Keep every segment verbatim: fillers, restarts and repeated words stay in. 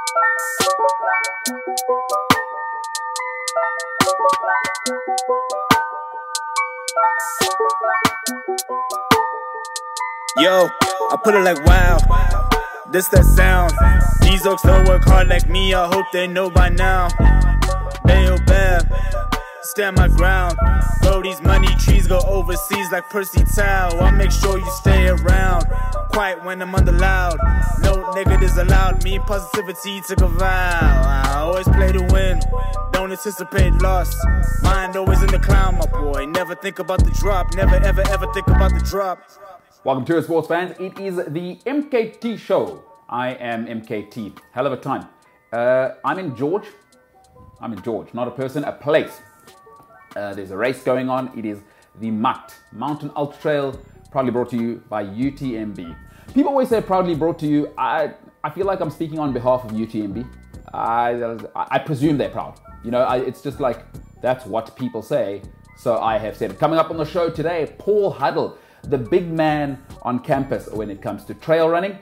Yo, I put it like wow, this that sound. These oaks don't work hard like me, I hope they know by now. Bayo Bab, stand my ground. Bro, these money trees go overseas like Percy Tau. I'll make sure you stay around, quiet when I'm under loud. No negatives allowed, me and positivity took a vow. I always play to win, don't anticipate loss. Mind always in the clown, my boy. Never think about the drop, never ever ever think about the drop. Welcome to it, sports fans. It is the M K T show. I am M K T. Hell of a time. Uh, I'm in George. I'm in George, not a person, a place. Uh, there's a race going on. It is the M U T, Mountain Ultra Trail, proudly brought to you by U T M B. People always say proudly brought to you. I I feel like I'm speaking on behalf of U T M B. I, I presume they're proud. You know, I, it's just like, that's what people say. So I have said it. Coming up on the show today, Paul Huddle, the big man on campus when it comes to trail running.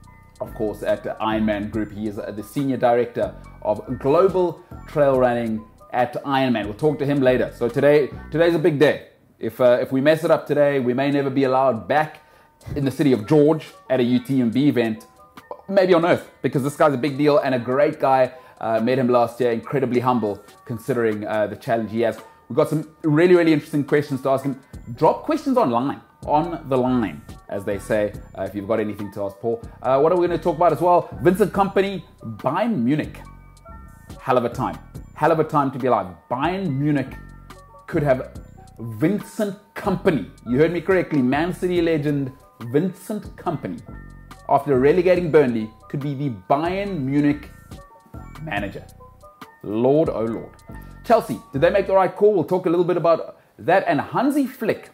Of course, at the Ironman Group, he is the Senior Director of Global Trail Running at Ironman. We'll talk to him later. So today, today's a big day. If uh, if we mess it up today, we may never be allowed back in the city of George at a U T M B event, maybe on earth, because this guy's a big deal and a great guy. Uh, met him last year, incredibly humble considering uh, the challenge he has. We've got some really, really interesting questions to ask him. Drop questions online. On the line, as they say, uh, if you've got anything to ask Paul. Uh, what are we going to talk about as well? Vincent Kompany, Bayern Munich. Hell of a time. Hell of a time to be alive. Bayern Munich could have Vincent Kompany. You heard me correctly. Man City legend Vincent Kompany, after relegating Burnley, could be the Bayern Munich manager. Lord, oh Lord. Chelsea, did they make the right call? We'll talk a little bit about that. And Hansi Flick.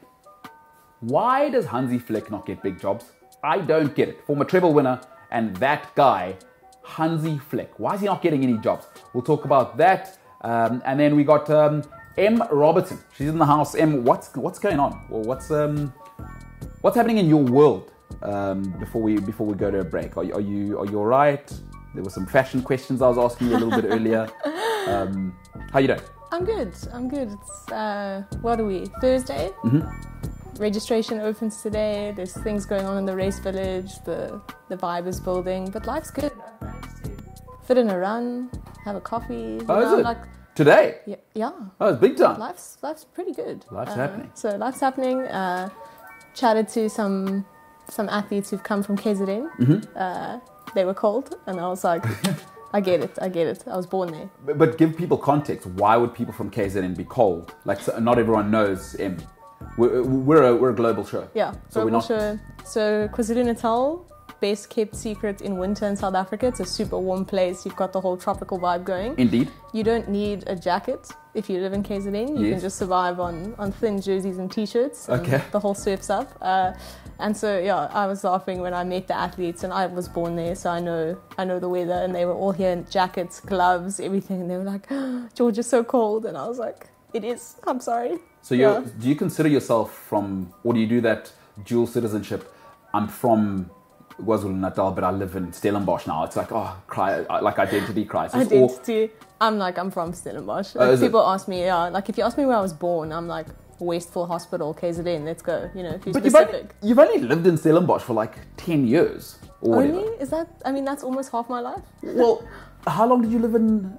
Why does Hansi Flick not get big jobs? I don't get it. Former treble winner and that guy, Hansi Flick. Why is he not getting any jobs? We'll talk about that. Um, and then we got um, M. Robertson. She's in the house. M, what's what's going on? Well, what's um, what's happening in your world um, before we before we go to a break? Are, are you are you all right? There were some fashion questions I was asking you a little bit earlier. Um, how you doing? I'm good. I'm good. It's uh, what are we? Thursday. Mm-hmm. Registration opens today. There's things going on in the race village. The the vibe is building, but life's good. I've managed to fit in a run, have a coffee. Oh, know, is it? like, today? Yeah, yeah. Oh, it's big time. Life's life's pretty good. Life's uh, happening. So life's happening. Uh, chatted to some some athletes who've come from K Z N. Mm-hmm. Uh, they were cold, and I was like, I get it. I get it. I was born there. But, but give people context. Why would people from K Z N be cold? Like, so not everyone knows M. We're, we're, a, we're a global show. Yeah, so global we're not... show. So KwaZulu-Natal, best kept secret in winter in South Africa. It's a super warm place. You've got the whole tropical vibe going. Indeed. You don't need a jacket if you live in K Z N. You yes. can just survive on, on thin jerseys and t-shirts. And okay. The whole surf stuff. Uh, and so, yeah, I was laughing when I met the athletes, and I was born there, so I know I know the weather. And they were all here in jackets, gloves, everything. And they were like, oh, George is so cold. And I was like, it is. I'm sorry. So yeah. you do you consider yourself from, or do you do that dual citizenship? I'm from KwaZulu-Natal, but I live in Stellenbosch now. It's like, oh, cry, like identity crisis. Identity. Or, I'm like, I'm from Stellenbosch. Like, oh, people it? ask me, yeah, like if you ask me where I was born, I'm like, Westville Hospital, K Z N, let's go. You know, if you're but specific. You've only, you've only lived in Stellenbosch for like ten years or Only? whatever. Is that, I mean, that's almost half my life. Well, how long did you live in...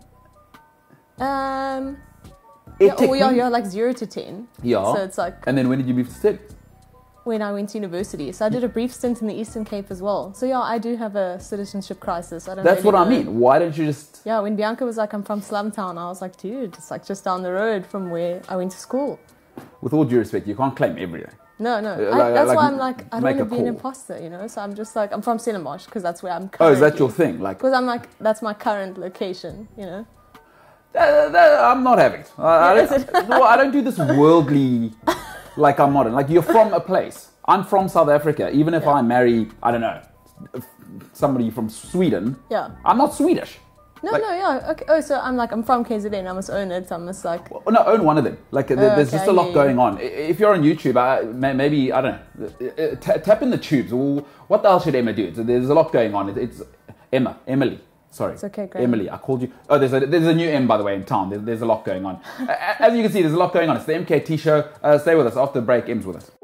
Um... Yeah, oh, yeah, yeah, like zero to ten. Yeah. So it's like... And then when did you move to Sted? When I went to university. So I did a brief stint in the Eastern Cape as well. So yeah, I do have a citizenship crisis. I don't That's really what know. I mean. Why don't you just... Yeah, when Bianca was like, I'm from Slumtown, I was like, dude, it's like just down the road from where I went to school. With all due respect, you can't claim everything. No, no. Like, I, that's like, why I'm like, I don't want to be call. an imposter, you know? So I'm just like, I'm from Stellenbosch because that's where I'm currently. Oh, is that your thing? Like, because I'm like, that's my current location, you know? Uh, that, I'm not having it. I, I, don't, no, I don't do this worldly, like I'm modern. Like, you're from a place. I'm from South Africa. Even if yeah. I marry, I don't know, somebody from Sweden, yeah, I'm not Swedish. No, like, no, yeah. Okay. Oh, so I'm like, I'm from K Z N. I must own it. I must like... Well, no, own one of them. Like, there, oh, there's okay, just a lot yeah, going yeah. on. If you're on YouTube, I, maybe, I don't know, t- tap in the tubes. What the hell should Emma do? There's a lot going on. It's Emma, Emily. Sorry. It's okay, Graham. Emily, I called you. Oh, there's a, there's a new M, by the way, in town. There's, there's a lot going on. As you can see, there's a lot going on. It's the M K T show. Uh, stay with us. After the break, M's with us.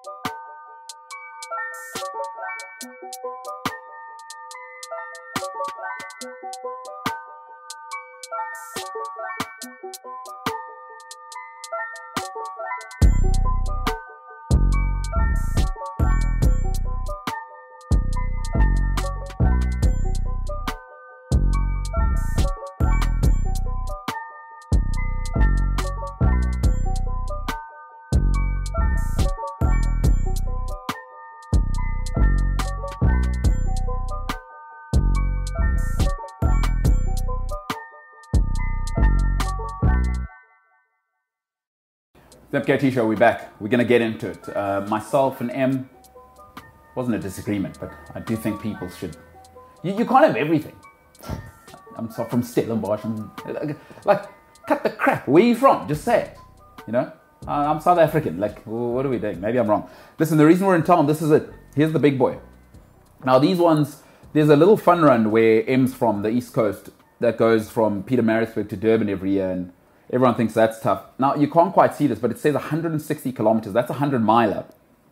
The M K T show, we're back. We're going to get into it. Uh, myself and M, wasn't a disagreement, but I do think people should. You, you can't have everything. I'm so, from Stellenbosch. I'm, like, like, cut the crap. Where are you from? Just say it. You know? Uh, I'm South African. Like, what are we doing? Maybe I'm wrong. Listen, the reason we're in town, this is it. Here's the big boy. Now, these ones, there's a little fun run where M's from the East Coast that goes from Pietermaritzburg to Durban every year, and everyone thinks that's tough. Now, you can't quite see this, but it says one hundred sixty kilometers. That's a one hundred miler.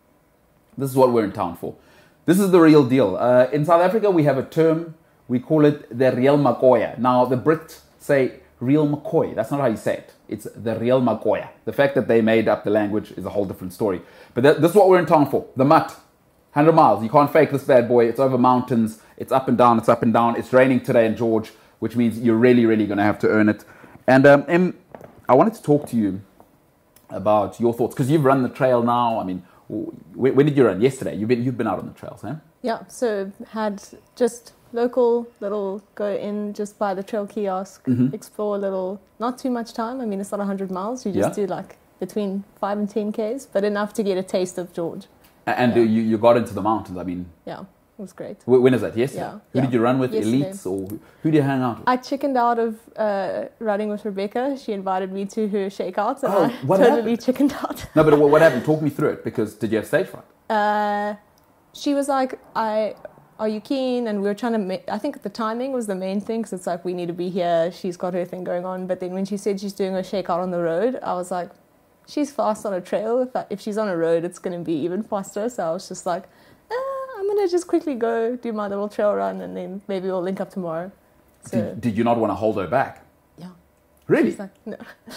This is what we're in town for. This is the real deal. Uh, in South Africa, we have a term. We call it the real Makoya. Now, the Brits say real McCoy. That's not how you say it. It's the real Makoya. The fact that they made up the language is a whole different story. But th- this is what we're in town for. The mutt. one hundred miles. You can't fake this bad boy. It's over mountains. It's up and down. It's up and down. It's raining today in George, which means you're really, really going to have to earn it. And um, M, I wanted to talk to you about your thoughts, because you've run the trail now. I mean, when, when did you run? Yesterday. You've been you've been out on the trails, huh? Yeah. So had just local little go in just by the trail kiosk, mm-hmm. explore a little. Not too much time. I mean, it's not one hundred miles. You just yeah. do like between five and ten k's, but enough to get a taste of George. And yeah. you you got into the mountains. I mean, yeah. It was great. When is that? Yesterday? Yeah. Who yeah. did you run with? Yesterday. Elites? Or who, who do you hang out with? I chickened out of uh, running with Rebecca. She invited me to her shakeouts, and oh, I what totally happened? chickened out. No, but what happened? Talk me through it, because did you have stage fright? Uh, she was like, I, are you keen? And we were trying to make, I think the timing was the main thing, because it's like, we need to be here. She's got her thing going on. But then when she said she's doing a shakeout on the road, I was like, she's fast on a trail. If, I, if she's on a road, it's going to be even faster. So I was just like, I'm going to just quickly go do my little trail run, and then maybe we'll link up tomorrow. So, did, did you not want to hold her back? Yeah. Really? She's like, no.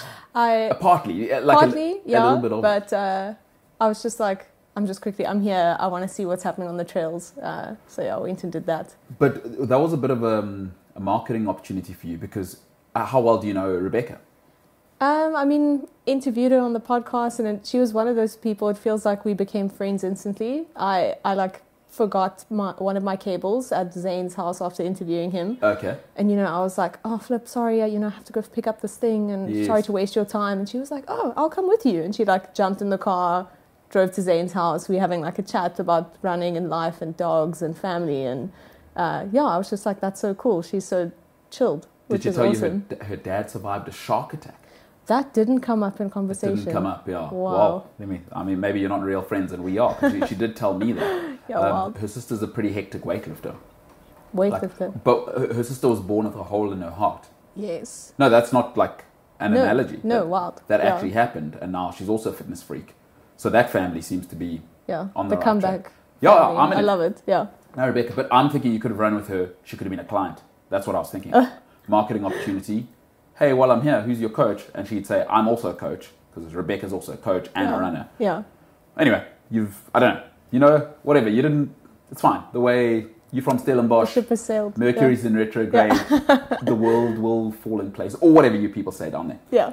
I, uh, partly. Like partly, a, yeah. A little bit of... But uh, I was just like, I'm just quickly, I'm here. I want to see what's happening on the trails. Uh, so yeah, I went and did that. But that was a bit of a, a marketing opportunity for you, because uh, how well do you know Rebecca? Um, I mean, interviewed her on the podcast, and it, she was one of those people. It feels like we became friends instantly. I, I like forgot my, one of my cables at Zane's house after interviewing him. Okay. And, you know, I was like, oh, Flip, sorry, you know, I have to go pick up this thing, and yes. sorry to waste your time. And she was like, oh, I'll come with you. And she, like, jumped in the car, drove to Zane's house. We were having, like, a chat about running and life and dogs and family. And, uh, yeah, I was just like, that's so cool. She's so chilled, which Did she is tell awesome. you her, her dad survived a shark attack? That didn't come up in conversation. It didn't come up, yeah. Wow. Well, let me, I mean, maybe you're not real friends, and we are. She, she did tell me that. Yeah, um, wow. Her sister's a pretty hectic weightlifter. Weightlifter. Like, but her, her sister was born with a hole in her heart. Yes. No, that's not like an no, analogy. No, that, wild. That yeah. actually happened, and now she's also a fitness freak. So that family seems to be yeah. on the, the right comeback. track. Yeah, family. I'm in I it. love it, yeah. No, Rebecca, but I'm thinking you could have run with her. She could have been a client. That's what I was thinking. Uh. Marketing opportunity. Hey, while I'm here, who's your coach? And she'd say, I'm also a coach, because Rebecca's also a coach and yeah. a runner. Yeah. Anyway, you've, I don't know, you know, whatever, you didn't, it's fine. The way you're from Stellenbosch, the ship has sailed. Mercury's yeah. in retrograde, yeah. The world will fall in place, or whatever you people say down there. Yeah.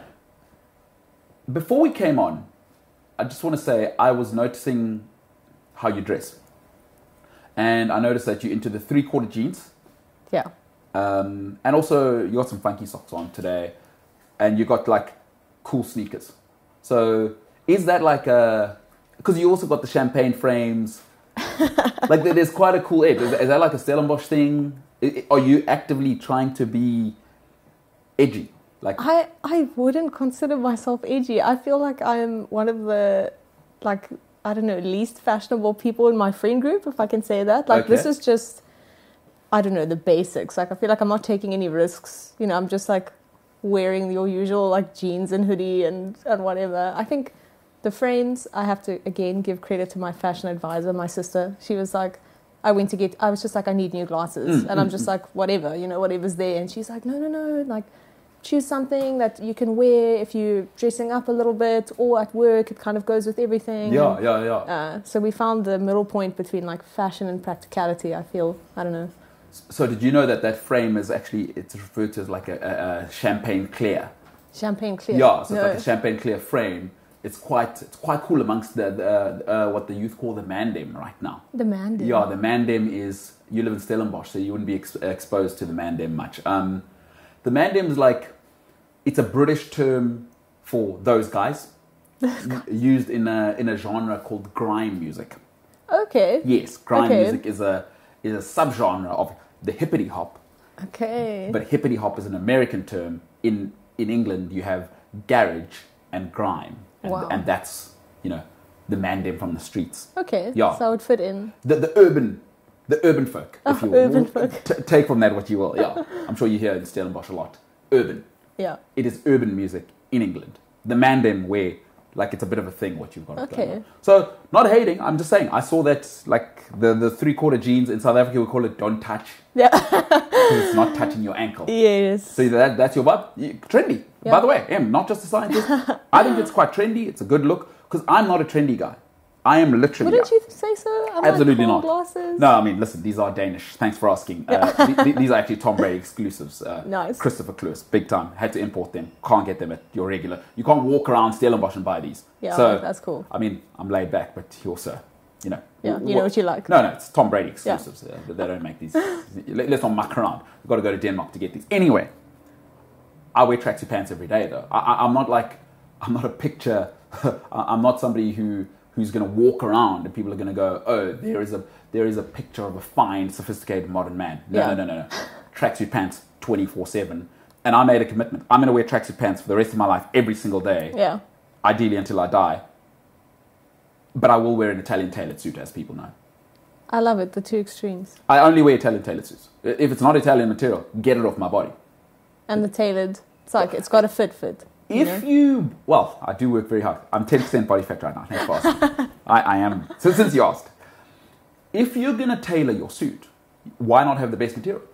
Before we came on, I just want to say I was noticing how you dress. And I noticed that you're into the three-quarter jeans. Yeah. Um, and also, you got some funky socks on today, and you got like cool sneakers. So, is that like a? Because you also got the champagne frames. Like, there's quite a cool edge. Is, is that like a Stellenbosch thing? Are you actively trying to be edgy? Like, I I wouldn't consider myself edgy. I feel like I'm one of the, like, I don't know, least fashionable people in my friend group, if I can say that. Like, okay. this is just. I don't know, the basics. Like, I feel like I'm not taking any risks. You know, I'm just like wearing your usual like jeans and hoodie and, and whatever. I think the frames, I have to, again, give credit to my fashion advisor, my sister. She was like, I went to get, I was just like, I need new glasses. Mm, and I'm mm, just mm. like, whatever, you know, whatever's there. And she's like, no, no, no, like, choose something that you can wear if you're dressing up a little bit or at work. It kind of goes with everything. Yeah, and, yeah, yeah. Uh, so we found the middle point between like fashion and practicality, I feel. I don't know. So did you know that that frame is actually, it's referred to as like a, a, a champagne clear? Champagne clear. Yeah, so no. it's like a champagne clear frame. It's quite it's quite cool amongst the, the uh, what the youth call the mandem right now. The mandem. Yeah, the mandem is, you live in Stellenbosch, so you wouldn't be ex- exposed to the mandem much. Um, the mandem is like, it's a British term for those guys, used in a in a genre called grime music. Okay. Yes, grime Okay. music is a is a subgenre of the hippity hop. Okay. But hippity hop is an American term. In in England, you have garage and grime, and, Wow. and that's, you know, the mandem from the streets. Okay. Yeah. So I would fit in. The the urban the urban folk, if Oh, you will. urban folk. T- take from that what you will. Yeah, I'm sure you hear in Stellenbosch a lot. Urban. Yeah. It is urban music in England. The mandem, where like it's a bit of a thing what you've got. Okay. going on. So not hating. I'm just saying. I saw that like the the three quarter jeans in South Africa we call it don't touch. Yeah. Because it's not touching your ankle. Yes. So that that's your vibe. You- Trendy. Yeah. By the way, Em, not just a scientist. I think it's quite trendy. It's a good look because I'm not a trendy guy. I am literally. Wouldn't you say so? I'm Absolutely like, cool not. Glasses. No, I mean, listen, these are Danish. Thanks for asking. Uh, th- th- these are actually Tom Brady exclusives. Uh, Nice. Christopher Klus, big time. Had to import them. Can't get them at your regular. You can't walk around Stellenbosch and buy these. Yeah, so, that's cool. I mean, I'm laid back, but you also, you know. Yeah, you know what you like. No, no, it's Tom Brady exclusives. Uh, they don't make these. Let- Let's not muck around. We've got to go to Denmark to get these. Anyway, I wear tracksuit pants every day, though. I, I, I'm not like, I'm not a picture. I'm not somebody who who's going to walk around and people are going to go, oh, there is a there is a picture of a fine, sophisticated modern man. No, Yeah. no, no, no, no. Tracksuit pants twenty-four seven. And I made a commitment. I'm going to wear tracksuit pants for the rest of my life, every single day. Yeah. Ideally until I die. But I will wear an Italian tailored suit, as people know. I love it. The two extremes. I only wear Italian tailored suits. If it's not Italian material, get it off my body. And the tailored. It's like, it's got a fit fit. You If know? you, well, I do work very hard. I'm ten percent body fat right now. Thanks for asking. I, I am. So since you asked, if you're going to tailor your suit, why not have the best material?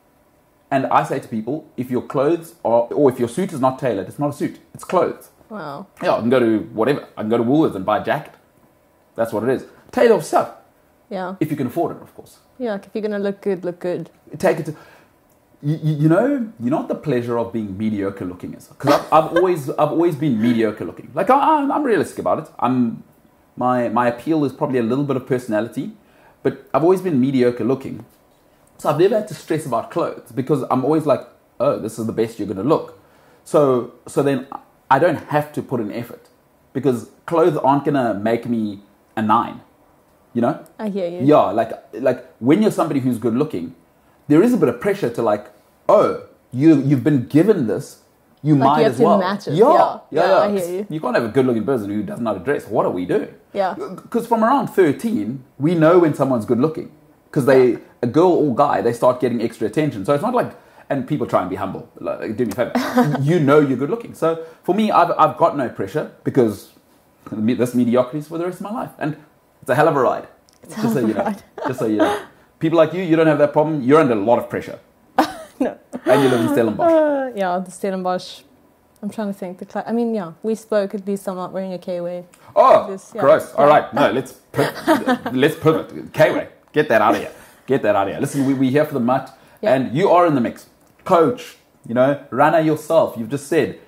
And I say to people, if your clothes are, or if your suit is not tailored, it's not a suit. It's clothes. Wow. Yeah, I can go to whatever. I can go to Woolworths and buy a jacket. That's what it is. Tailor your stuff. Yeah. If you can afford it, of course. Yeah, like if you're going to look good, look good. Take it to, you, you you know, you know what the pleasure of being mediocre looking is? Because I've, I've always I've always been mediocre looking. Like, I, I'm, I'm realistic about it. I'm, my, my appeal is probably a little bit of personality, but I've always been mediocre looking. So I've never had to stress about clothes because I'm always like, oh, this is the best you're going to look. So so then I don't have to put in effort because clothes aren't going to make me a nine, you know? I hear you. Yeah, like like when you're somebody who's good looking, there is a bit of pressure to like, oh, you you've been given this, you Like might you have as to well. match it. Yeah, Yeah. yeah, Yeah, yeah. I hear you. You can't have a good looking person who doesn't know how to dress. What are we doing? Yeah. Because from around thirteen, we know when someone's good looking. Because they, Yeah. a girl or guy, they start getting extra attention. So it's not like, and people try and be humble. Like, do me a favor. You know you're good looking. So for me, I've I've got no pressure because this mediocrity is for the rest of my life, and it's a hell of a ride. It's a Just hell so of a you know. ride. Just so you know. People like you, you don't have that problem. You're under a lot of pressure. No. And you live in Stellenbosch. Uh, yeah, the Stellenbosch. I'm trying to think. The cl- I mean, yeah, we spoke. At least I'm not wearing a K-way. Oh, This- yeah. gross. All Yeah. right. No, let's piv- let's pivot. K-Way, get that out of here. Get that out of here. Listen, we, we're here for the mutt, Yeah. and you are in the mix. Coach, you know, runner yourself. You've just said,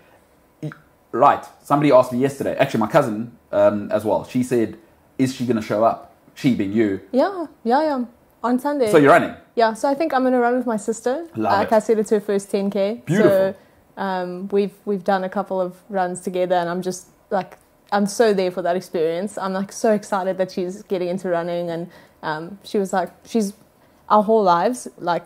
right. Somebody asked me yesterday. Actually, my cousin um, as well. She said, "Is she going to show up?" She being you. Yeah, yeah, yeah. On Sunday. So you're running. Yeah, so I think I'm going to run with my sister. Love like it. I said, it's her first ten K. Beautiful. So um, we've we've done a couple of runs together, and I'm just like I'm so there for that experience. I'm like so excited that she's getting into running, and um, she was like she's our whole lives like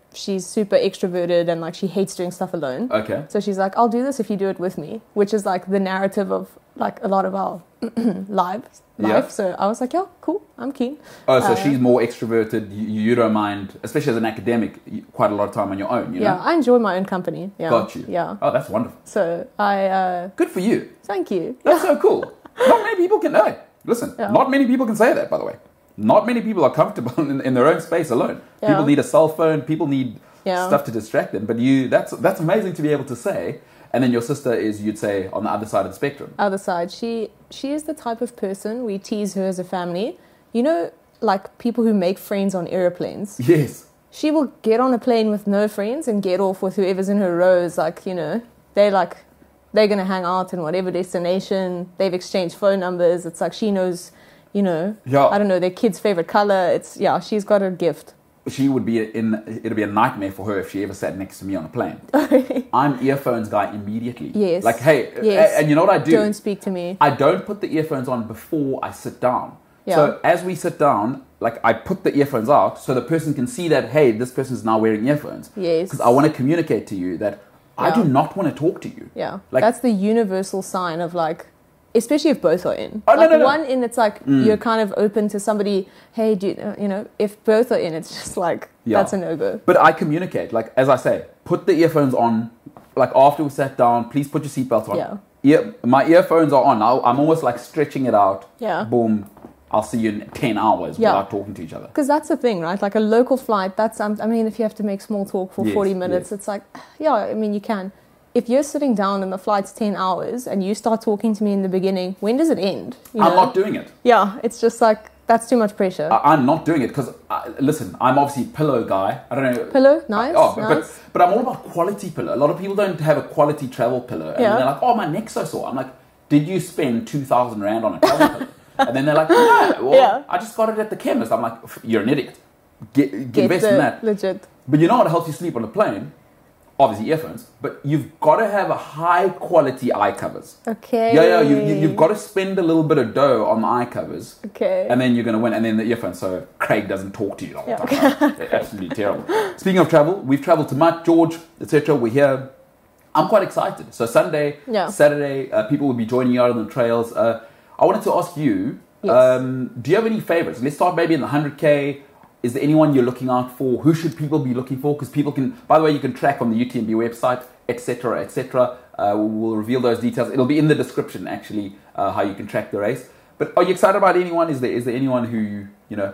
she's super extroverted and like she hates doing stuff alone. Okay. So she's like, I'll do this if you do it with me, which is like the narrative of like a lot of our lives. Yeah. Life. So I was like, yeah, cool, I'm keen. Oh, so Uh, she's more extroverted. You, you don't mind, especially as an academic, you- quite a lot of time on your own, you Yeah, know? I enjoy my own company. Yeah. Got you. Yeah. Oh, that's wonderful. So I, uh, Good for you. thank you. That's so cool. Not many people can know. Listen, Yeah. not many people can say that, by the way. Not many people are comfortable in, in their own space alone. Yeah. People need a cell phone. People need Yeah. stuff to distract them. But you, that's that's amazing to be able to say. And then your sister is, you'd say, on the other side of the spectrum. Other side, she she is the type of person, we tease her as a family. You know, like people who make friends on airplanes. Yes. She will get on a plane with no friends and get off with whoever's in her rows. Like, you know, they like they're gonna hang out in whatever destination. They've exchanged phone numbers. It's like she knows, you know, Yeah. I don't know, their kid's favorite color. It's yeah, she's got a gift. She would be in, it'd be a nightmare for her if she ever sat next to me on a plane. I'm earphones guy immediately. Yes. Like, hey, Yes. a- and you know what I do? Don't speak to me. I don't put the earphones on before I sit down. Yeah. So as we sit down, like I put the earphones out so the person can see that, hey, this person is now wearing earphones. Yes. Because I want to communicate to you that I Yeah. do not want to talk to you. Yeah, Like- that's the universal sign of like, especially if both are in. Oh, no, like no, no. one in, it's like you're kind of open to somebody. Hey, do you, uh, you know? If both are in, it's just like Yeah. that's a no go. But I communicate, like as I say, put the earphones on. Like after we sat down, please put your seatbelt on. Yeah. Ear, my earphones are on. I'll, I'm almost like stretching it out. Yeah. Boom. I'll see you in ten hours Yeah. without talking to each other. Because that's the thing, right? Like a local flight. That's um, I mean, if you have to make small talk for Yes, forty minutes, yes. it's like, yeah. I mean, you can. If you're sitting down and the flight's ten hours and you start talking to me in the beginning, when does it end? You I'm know? not doing it. Yeah, it's just like that's too much pressure. I, I'm not doing it because, listen, I'm obviously pillow guy. I don't know. Pillow, nice, Oh, but, nice. but but I'm all about quality pillow. A lot of people don't have a quality travel pillow, and Yeah. they're like, "Oh, my neck's so sore." I'm like, "Did you spend two thousand rand on a travel pillow?" And then they're like, "No, well, Yeah. I just got it at the chemist." I'm like, "You're an idiot. Get, get, Get invest the in that." legit. But you know what helps you sleep on a plane? Obviously earphones, but you've got to have a high quality eye covers. Okay. Yeah, yeah, you, you, you've got to spend a little bit of dough on the eye covers. Okay. And then you're going to win. And then the earphones, so Craig doesn't talk to you the whole Yeah. time. They're absolutely terrible. Speaking of travel, we've traveled to Mutt, George, et cetera. We're here. I'm quite excited. So Sunday, Yeah. Saturday, uh, people will be joining you out on the trails. Uh, I wanted to ask you, Yes. um, do you have any favorites? Let's start maybe in the one hundred K. Is there anyone you're looking out for? Who should people be looking for? Because people can, by the way, you can track on the U T M B website, et cetera, et cetera. Uh, we'll reveal those details. It'll be in the description, actually, uh, how you can track the race. But are you excited about anyone? Is there is there anyone who, you know?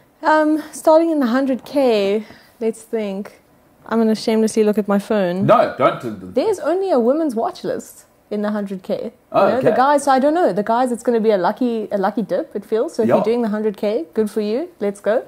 Um, starting in the one hundred K, let's think. I'm going to shamelessly look at my phone. No, don't. There's only a women's watch list in the one hundred K. Oh, you know, okay. The guys, so I don't know. The guys, it's going to be a lucky a lucky dip, it feels. So if Yeah. you're doing the one hundred K, good for you. Let's go.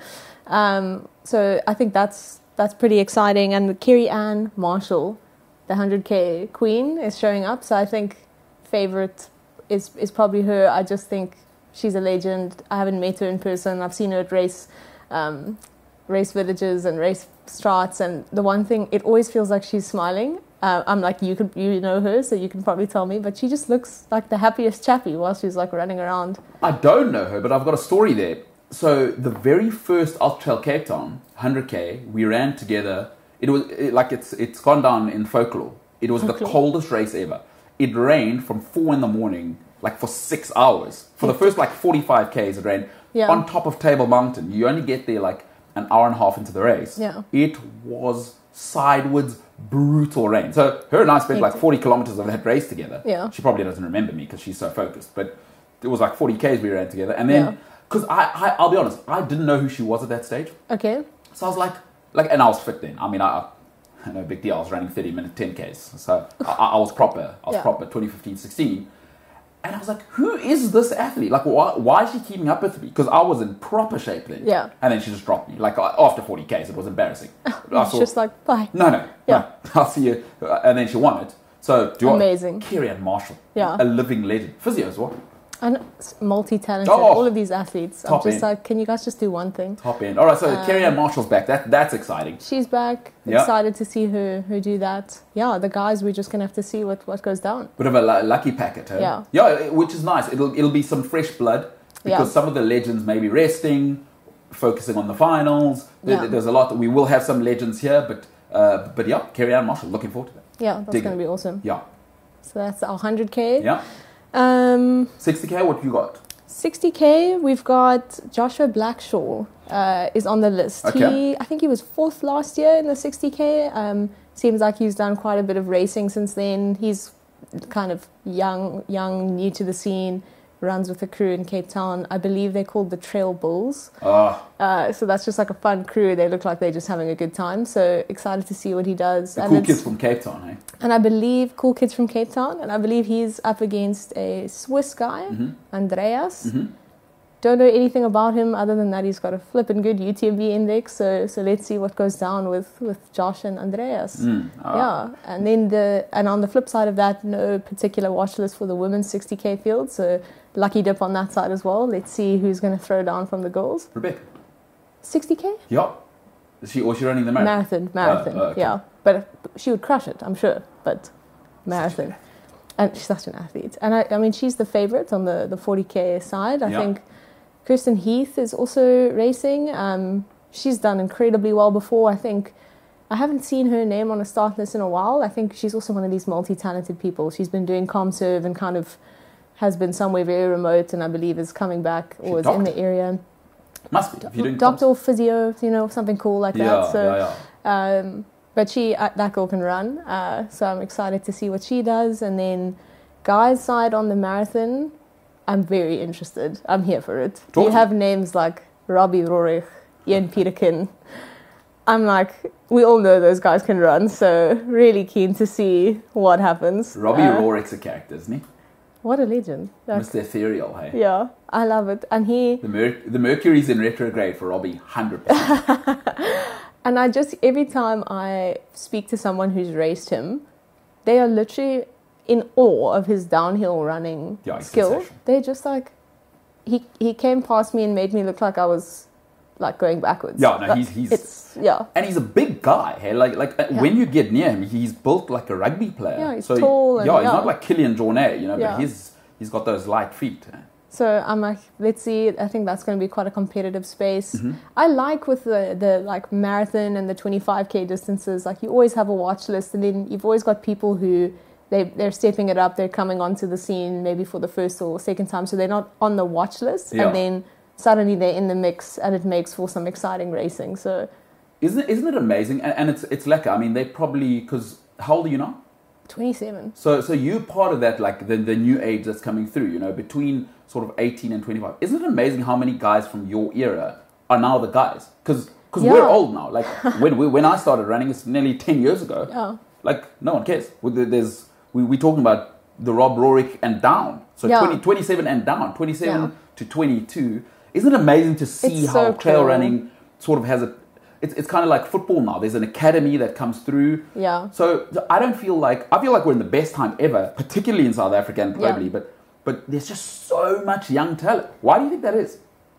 Um, so I think that's that's pretty exciting. And Kerry Ann Marshall, the one hundred K queen, is showing up. So I think favorite is, is probably her. I just think she's a legend. I haven't met her in person. I've seen her at race, um, race villages and race strats. And the one thing, it always feels like she's smiling. Uh, I'm like, you could, you know her, so you can probably tell me. But she just looks like the happiest chappy while she's like running around. I don't know her, but I've got a story there. So the very first Ultra Trail Cape Town, one hundred K, we ran together. It was it, like it's it's gone down in folklore. It was the Folklore. coldest race ever. It rained from four in the morning, like for six hours. For the first like forty-five Ks, it rained Yeah. on top of Table Mountain. You only get there like an hour and a half into the race. Yeah. It was sideways brutal rain. So her and I spent like Hectic. forty kilometers of that race together. Yeah. She probably doesn't remember me because she's so focused, but it was like forty Ks we ran together. And then, Yeah. because I, I, I'll be honest, I didn't know who she was at that stage. Okay. So I was like, like, and I was fit then. I mean, I, I no big deal. I was running thirty minute ten Ks. So I, I was proper. I was Yeah. proper twenty fifteen, sixteen. And I was like, who is this athlete? Like, why, why is she keeping up with me? Because I was in proper shape then. Yeah. And then she just dropped me. Like, after forty Ks, it was embarrassing. I It's thought, just like, bye. no, no. Yeah. No. I'll see you. And then she won it. So, do you Amazing. want Kerry Ann Marshall. Yeah. A living legend. Physio as well. And it's multi-talented, Oh, all of these athletes. I'm top just end. like, can you guys just do one thing? Top end. All right, so Um, Kerry Ann Marshall's back. That That's exciting. She's back. Yeah. Excited to see her her do that. Yeah, the guys, we're just gonna have to see what, what goes down. Bit of a lu- lucky packet, huh? Yeah. Yeah, which is nice. It'll it'll be some fresh blood because Yeah. some of the legends may be resting. focusing on the finals. There, Yeah. There's a lot. We will have some legends here, but uh, but yeah, Kerry-Ann Marshall. Looking forward to that. Yeah, that's Dig going it. to be awesome. Yeah, So that's our one hundred K. yeah. Um, sixty K. What you got? sixty K, we've got Joshua Blackshaw uh, is on the list. Okay. He, I think he was fourth last year in the sixty K. Um, seems like he's done quite a bit of racing since then. He's kind of young, young, new to the scene. Runs with a crew in Cape Town. I believe they're called the Trail Bulls. Ah, Uh, so that's just like a fun crew. They look like they're just having a good time. So excited to see what he does. the and cool it's- kids from Cape Town, eh? And I believe cool kids from Cape Town. And I believe he's up against a Swiss guy, Mm-hmm. Andreas. Mhm. Don't know anything about him other than that he's got a flippin' good U T M B index. So so let's see what goes down with, with Josh and Andreas. Mm, ah. Yeah, and then the and on the flip side of that, no particular watch list for the women's sixty K field. So lucky dip on that side as well. Let's see who's going to throw down from the girls. Rebecca. sixty K Yeah. Is she or she running the marathon? marathon, marathon. Oh, okay. Yeah, but she would crush it, I'm sure. But marathon, and she's such an athlete. And I, I mean, she's the favorite on the the forty K side. I Yeah. think Kirsten Heath is also racing. Um, she's done incredibly well before. I think I haven't seen her name on a start list in a while. I think she's also one of these multi-talented people. She's been doing ComServe and kind of has been somewhere very remote, and I believe is coming back or is in the area. Must be. If you're doing Doctor or physio, you know, something cool like Yeah, that. So, yeah, yeah. Um, but she, uh, that girl can run. Uh, so I'm excited to see what she does. And then guys' side on the marathon, I'm very interested. I'm here for it. Talk you to have names like Robbie Rorich, Ian Peterkin. I'm like, we all know those guys can run. So really keen to see what happens. Robbie Uh, Rorick's a character, isn't he? What a legend. Like, Mister Ethereal, hey? yeah, I love it. And he... The, Mer- the Mercury's in retrograde for Robbie, one hundred percent. And I just, every time I speak to someone who's raced him, they are literally in awe of his downhill running Yeah, he's skill. sensational. They're just like, he he came past me and made me look like I was like going backwards. Yeah, no, But he's- he's- It's, yeah. And he's a big guy, hey? Like, like uh, Yeah. when you get near him, he's built like a rugby player. Yeah, he's so tall and- yeah, he's yeah. not like Killian Jornet, you know, Yeah. but he's he's got those light feet. eh? So I'm like, let's see. I think that's going to be quite a competitive space. Mm-hmm. I like with the, the like marathon and the twenty-five K distances, like you always have a watch list, and then you've always got people who they they're stepping it up. They're coming onto the scene maybe for the first or second time, so they're not on the watch list, Yeah. and then suddenly they're in the mix, and it makes for some exciting racing. So Isn't it, isn't it amazing? And, and it's it's lekker. I mean, they probably, because how old are you now? twenty-seven. So so you're part of that, like the, the new age that's coming through, you know, between sort of eighteen and twenty-five. Isn't it amazing how many guys from your era are now the guys? Because Yeah. we're old now. Like when we, when I started running, it's nearly ten years ago. Yeah. Like no one cares. With the- There's we we're talking about the Rob Rorick and down. So Yeah. twenty, twenty-seven and down, twenty-seven Yeah. to twenty-two. Isn't it amazing to see It's how so trail cool. running sort of has a? It's it's kind of like football now. There's an academy that comes through. Yeah. So I don't feel like I feel like we're in the best time ever, particularly in South Africa and Yeah. globally. But but there's just so much young talent. Why do you think that is?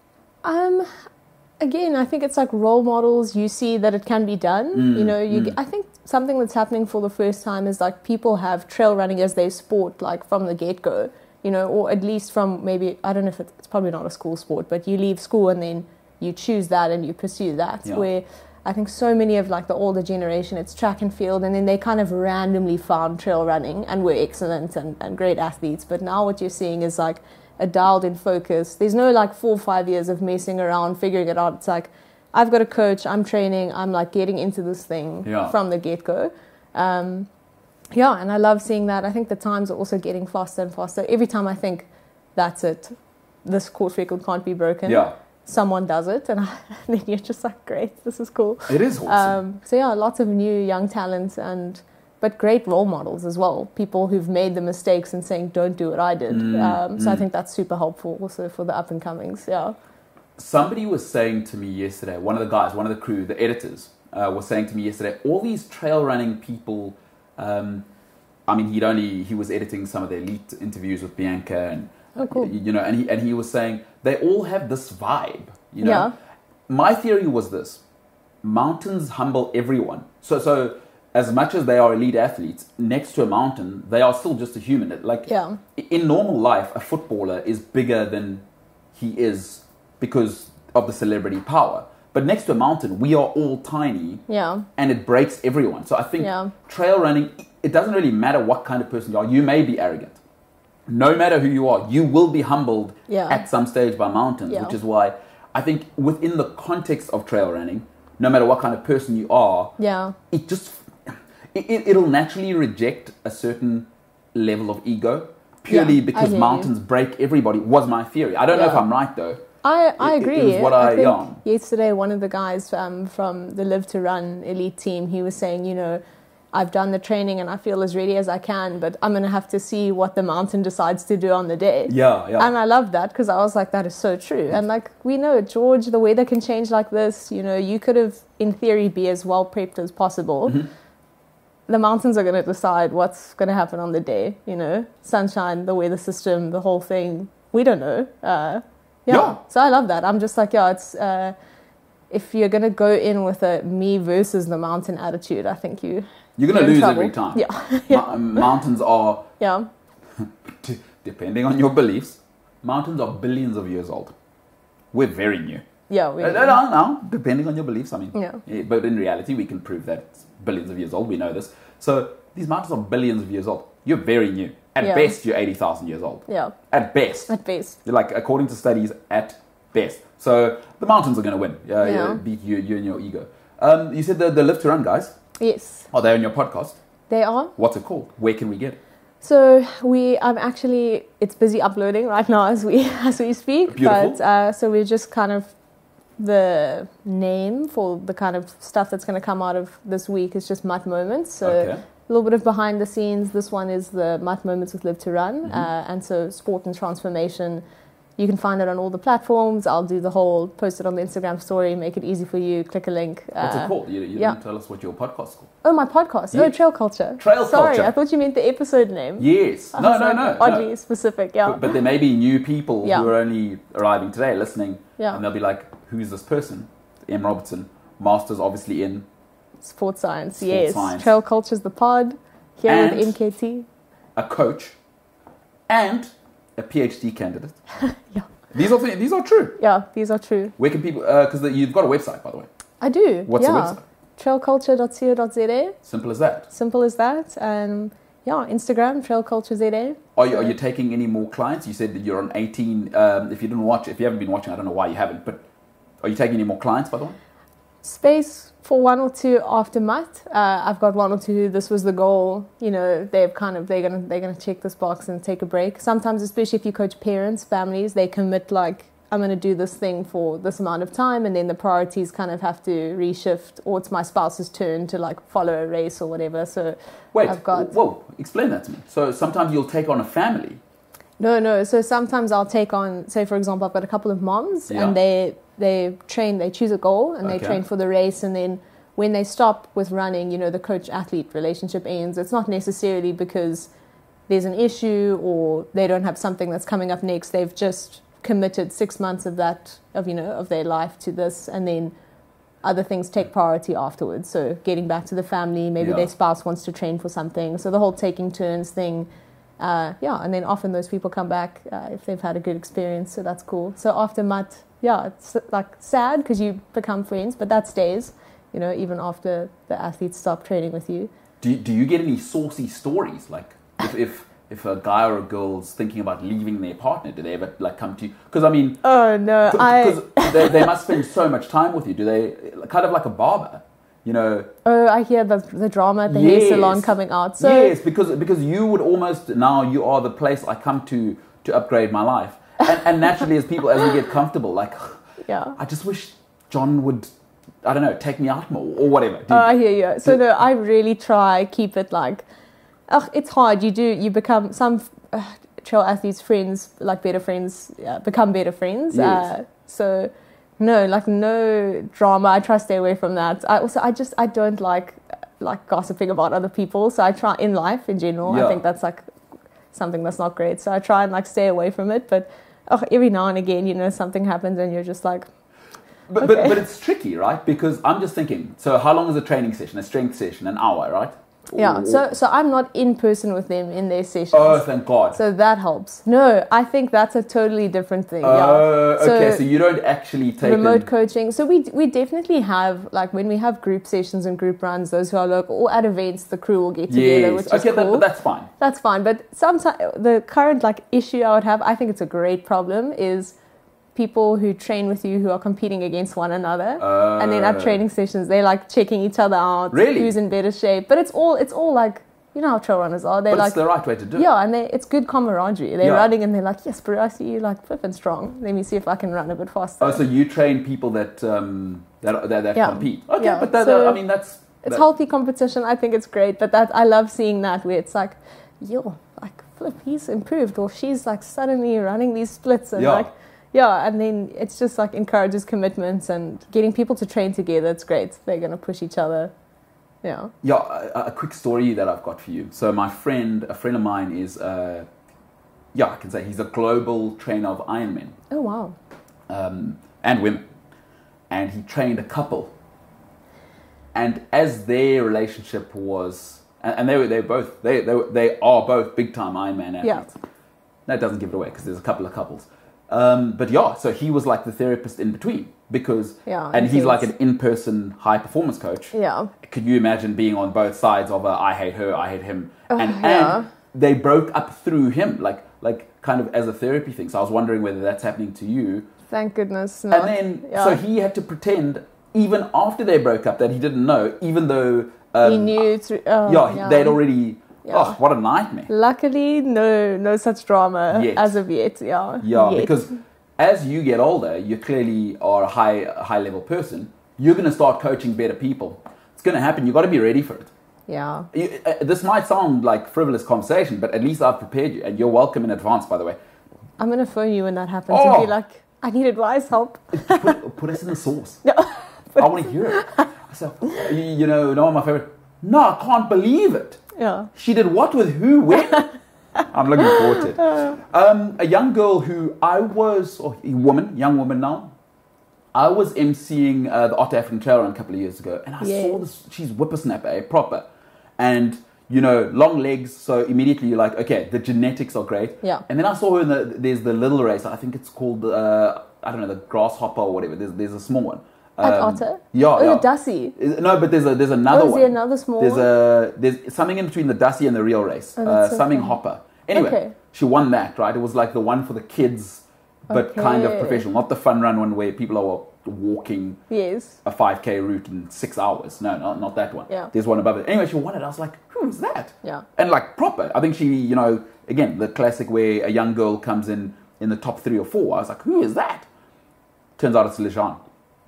Um, again, I think it's like role models. You see that it can be done. Mm, you know, you. I think something that's happening for the first time is like people have trail running as their sport, like from the get go. You know, or at least from maybe I don't know if it's, it's probably not a school sport, but you leave school and then you choose that and you pursue that. Yeah. Where I think so many of like the older generation, it's track and field, and then they kind of randomly found trail running and were excellent and, and great athletes. But now what you're seeing is like a dialed in focus. There's no like four or five years of messing around, figuring it out. It's like, I've got a coach, I'm training, I'm like getting into this thing Yeah. from the get go. Um, yeah, and I love seeing that. I think the times are also getting faster and faster. Every time I think, that's it, this course record can't be broken. Yeah, Someone does it, and, I, and then you're just like, great, this is cool. it is awesome. Um, so yeah, lots of new young talents, and but great role models as well. People who've made the mistakes and saying, "Don't do what I did." Mm, um, so I mm. think that's super helpful also for the up and comings. Yeah, Somebody was saying to me yesterday, one of the guys, one of the crew, the editors, uh, was saying to me yesterday, all these trail running people. Um, I mean, he'd only he was editing some of the elite interviews with Bianca, and Oh, cool. you know, and he and he was saying they all have this vibe. You know, Yeah. my theory was this: mountains humble everyone. So so. As much as they are elite athletes, next to a mountain, they are still just a human. Like Yeah. in normal life, a footballer is bigger than he is because of the celebrity power. But next to a mountain, we are all tiny. Yeah. And it breaks everyone. So I think Yeah. trail running, it doesn't really matter what kind of person you are. You may be arrogant. No matter who you are, you will be humbled Yeah. at some stage by mountains, Yeah. which is why I think within the context of trail running, no matter what kind of person you are, Yeah. it just, it, it, it'll naturally reject a certain level of ego purely Yeah, I because hear mountains you. break everybody, was my theory. I don't know if Yeah. I'm right though. I, I It- it agree. was what I- think yeah. yesterday one of the guys um, from the Live to Run elite team, he was saying, you know, I've done the training and I feel as ready as I can, but I'm going to have to see what the mountain decides to do on the day. Yeah, yeah. And I love that because I was like, that is so true. And like, we know, George, the weather can change like this. You know, you could have, in theory, be as well prepped as possible. Mm-hmm. The mountains are going to decide what's going to happen on the day. You know, sunshine, the weather system, the whole thing. We don't know. Uh, yeah. Yeah. So I love that. I'm just like, yeah, it's, uh, if you're going to go in with a me versus the mountain attitude, I think you, You're going to you're in lose trouble. every time. Yeah. yeah. Mo- mountains are, Yeah. d- depending on your beliefs, mountains are billions of years old. We're very new. Yeah. We, Uh, No, no, no, depending on your beliefs. I mean, Yeah. but in reality, we can prove that it's billions of years old. We know this. So these mountains are billions of years old. You're very new. At Yeah. best, you're eighty thousand years old. Yeah. At best. At base. You're like, according to studies, at best. So the mountains are going to win. Uh, Yeah. Beat you, you and your ego. Um, you said the, the Live to Run guys. Yes. Are they on your podcast? They are. What's it called? Where can we get it? So we, I'm actually, it's busy uploading right now as we as we speak. Beautiful. But uh, so we're just kind of, the name for the kind of stuff that's going to come out of this week is just Mutt Moments. So Okay. a little bit of behind the scenes. This one is the Mutt Moments with Live to Run, Mm-hmm. uh, and so sport and transformation. You can find it on all the platforms. I'll do the whole, post it on the Instagram story, make it easy for you. Click a link. What's uh, it called? You, you yeah. didn't tell us what your podcast is called. Oh, my podcast. Yeah. Oh, Trail Culture. Trail Sorry, Culture. I thought you meant the episode name. Yes. I No, was no, like, no. Oddly no. specific, yeah. But, but there may be new people Yeah. who are only arriving today listening, Yeah. and they'll be like, who's this person? M. Robertson. Master's obviously in. Sports science, Sports yes. science. Trail Culture's the pod here And- with M K T. a coach, and a PhD candidate. Yeah. These are th- these are true. Yeah, these are true. Where can people? Because you've got a website, by the way. I do. What's yeah. the website? trail culture dot co dot z a. Simple as that. Simple as that. And yeah, Instagram, Trail Culture Z A. Are you, are you taking any more clients? You said that you're on eighteen. Um, if you didn't watch, if you haven't been watching, I don't know why you haven't. But are you taking any more clients, by the way? Space for one or two after Mutt. Uh, I've got one or two. This was the goal. You know, they've kind of they're gonna they're gonna check this box and take a break. Sometimes, especially if you coach parents, families, they commit like, I'm going to do this thing for this amount of time, and then the priorities kind of have to reshift, or it's my spouse's turn to like follow a race or whatever. So Wait, I've got whoa, explain that to me. So sometimes you'll take on a family. no, no. So sometimes I'll take on, say for example, I've got a couple of moms, Yeah. and they they train, they choose a goal, and Okay. they train for the race, and then when they stop with running, you know, the coach-athlete relationship ends. It's not necessarily because there's an issue or they don't have something that's coming up next. They've just committed six months of that, of, you know, of their life to this, and then other things take priority afterwards. So getting back to the family, maybe Yeah. their spouse wants to train for something. So the whole taking turns thing, uh, yeah. And then often those people come back uh, if they've had a good experience. So that's cool. So after Mutt, yeah, it's like sad because you become friends, but that stays, you know, even after the athletes stop training with you. Do you, do you get any saucy stories? Like if, if if a guy or a girl's thinking about leaving their partner, do they ever like come to you? Because I mean, Oh no, I. because they, they must spend so much time with you. Do they kind of like a barber? You know, Oh, I hear the the drama at the Yes. hair salon coming out. So yes, because because you would almost now you are the place I come to to upgrade my life, and, and naturally as people as we get comfortable, like yeah. I just wish John would, I don't know, take me out more or whatever. Do- Oh, I hear you. So no, I really try keep it like, ugh, it's hard. You do you become some uh, trail athletes friends like better friends uh, become better friends. Yes. Uh, so no, like no drama. I try to stay away from that. I also I just I don't like like gossiping about other people. So I try in life in general. Yeah. I think that's like something that's not great. So I try and like stay away from it. But ugh, every now and again, you know, something happens and you're just like. But, Okay. but but it's tricky, right? Because I'm just thinking. So how long is a training session? A strength session? An hour, right? Yeah, so so I'm not in person with them in their sessions. Oh, thank God. So that helps. No, I think that's a totally different thing. Oh, yeah. okay. So, so you don't actually take remote in... coaching. So we we definitely have, like, when we have group sessions and group runs, those who are local, or at events, the crew will get together, yes. which is okay, cool. that, but that's fine. That's fine. But sometimes the current like issue I would have, I think it's a great problem, is people who train with you who are competing against one another, uh, and then at training sessions they're like checking each other out, really? who's in better shape. But it's all it's all like, you know how trail runners are. They're but like, it's the right way to do it. Yeah, and they, it's good camaraderie. They're Yeah. running and they're like, yes, bro, I see you like flipping strong. Let me see if I can run a bit faster. Oh, so you train people that um, that that, that Yeah. compete. Okay, Yeah. but that, So I mean that's It's that, healthy competition. I think it's great. But that I love seeing that where it's like, yo, like flip, he's improved, or she's like suddenly running these splits and Yeah. like, yeah, and then it's just like encourages commitments and getting people to train together. It's great. They're gonna push each other. Yeah. Yeah, a, a quick story that I've got for you. So my friend, a friend of mine is, uh, yeah, I can say he's a global trainer of Ironmen Oh wow. um, and women, and he trained a couple. And as their relationship was, and, and they were they both they they they are both big time Ironman athletes. Yeah. That doesn't give it away because there's a couple of couples. Um, but yeah, so he was like the therapist in between because, Yeah, and he's intense. like an in-person high performance coach. Yeah. Could you imagine being on both sides of a I hate her, I hate him, Oh, and yeah. and they broke up through him, like like kind of as a therapy thing. So I was wondering whether that's happening to you. Thank goodness. Not. And then yeah. so he had to pretend even after they broke up that he didn't know, even though um, he knew through. Oh, yeah, yeah, they'd already. Yeah. Oh, what a nightmare! Luckily, no, no such drama Yet. as of yet. Yeah. Yeah, Yet. because as you get older, you clearly are a high a high level person. You're going to start coaching better people. It's going to happen. You've got to be ready for it. Yeah. You, uh, this might sound like frivolous conversation, but at least I've prepared you, and you're welcome in advance. By the way, I'm gonna phone you when that happens Oh. and be like, I need advice, help. put, put us in the sauce. No. I want to hear it. I said, you, you know, no, my favorite. No, I can't believe it. Yeah. She did what with who? When? I'm looking forward to it. Um, a young girl who I was, or a woman, young woman now. I was emceeing uh, the Otter African Trail Run a couple of years ago, and I Yeah. saw this. She's whippersnapper, eh, proper, and you know, long legs. So immediately you're like, okay, the genetics are great. Yeah. And then I saw her in the. There's the little race. I think it's called uh, I don't know, the grasshopper or whatever. There's there's a small one. At Um, Otter? Yeah, Oh, yeah. the Dussie. Is- No, but there's a there's another Oh, is one. there another small There's one? a there's something in between the Dusty and the real race. Oh, uh, that's so something fun. Hopper. Anyway, Okay. she won that, right? It was like the one for the kids, but kind of Okay. professional, not the fun run one where people are walking Yes. a five K route in six hours. No, not not that one. Yeah. There's one above it. Anyway, she won it. I was like, who's that? Yeah. And like proper. I think she, you know, again the classic where a young girl comes in in the top three or four. I was like, who is that? Turns out it's Lejean.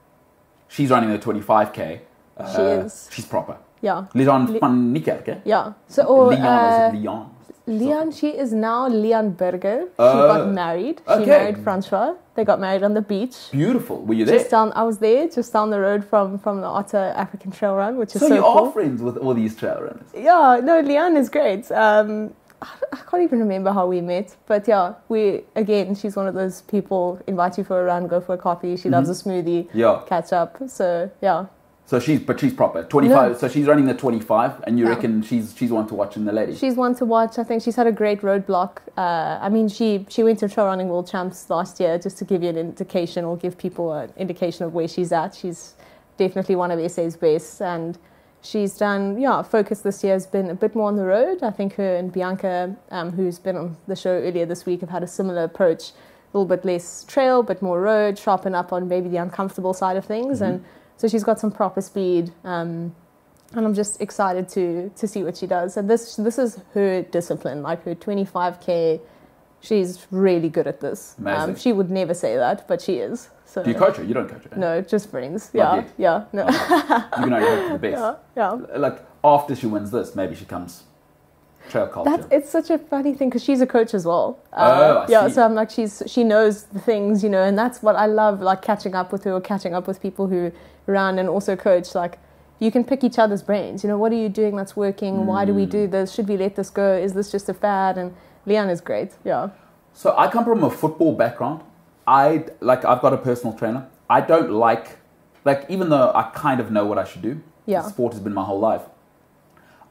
She's running the twenty-five K. Uh, She is. She's proper. Yeah. Leon Le- van Niekerk. Yeah. So, or, Leon, uh, was it Leon? Leon, she is now Leon Berger. She Oh. got married. She Okay. married Francois. They got married on the beach. Beautiful. Were you there? Just down, I was there, just down the road from, from the Otter African Trail Run, which is so so you cool. are friends with all these trail runners. Yeah, no, Leon is great. Um, I I can't even remember how we met, but yeah, we again, she's one of those people invite you for a run, go for a coffee. She loves a smoothie, Yeah. catch up. So yeah, So she's, but she's proper. twenty-five. No. So she's running the twenty-five, and you Yeah. reckon she's she's one to watch in the ladies. she's one to watch. I think she's had a great roadblock. Uh, I mean, she she went to Trail Running World Champs last year, just to give you an indication or give people an indication of where she's at. She's definitely one of S A's best, and she's done, yeah, focus this year has been a bit more on the road. I think her and Bianca, um, who's been on the show earlier this week, have had a similar approach, a little bit less trail, but more road, sharpen up on maybe the uncomfortable side of things. Mm-hmm. And so she's got some proper speed. Um, and I'm just excited to to see what she does. And this this is her discipline, like her twenty-five K. She's really good at this. Amazing. Um, she would never say that, but she is. So Do you coach her? You don't coach her. no, just friends. Not Yeah, yet. yeah, no, You can only hope for the best. yeah, yeah. Like after she wins this, maybe she comes trail culture. That's it's such a funny thing because she's a coach as well. Oh, Uh, I yeah. see. So I'm like she's she knows the things, you know, and that's what I love, like catching up with her or catching up with people who run and also coach. Like you can pick each other's brains. You know, what are you doing that's working? Why do we Mm. do this? Should we let this go? Is this just a fad? And Leanne is great. Yeah. So I come from a football background. I like I've got a personal trainer. I don't like like even though I kind of know what I should do. Yeah. Sport has been my whole life.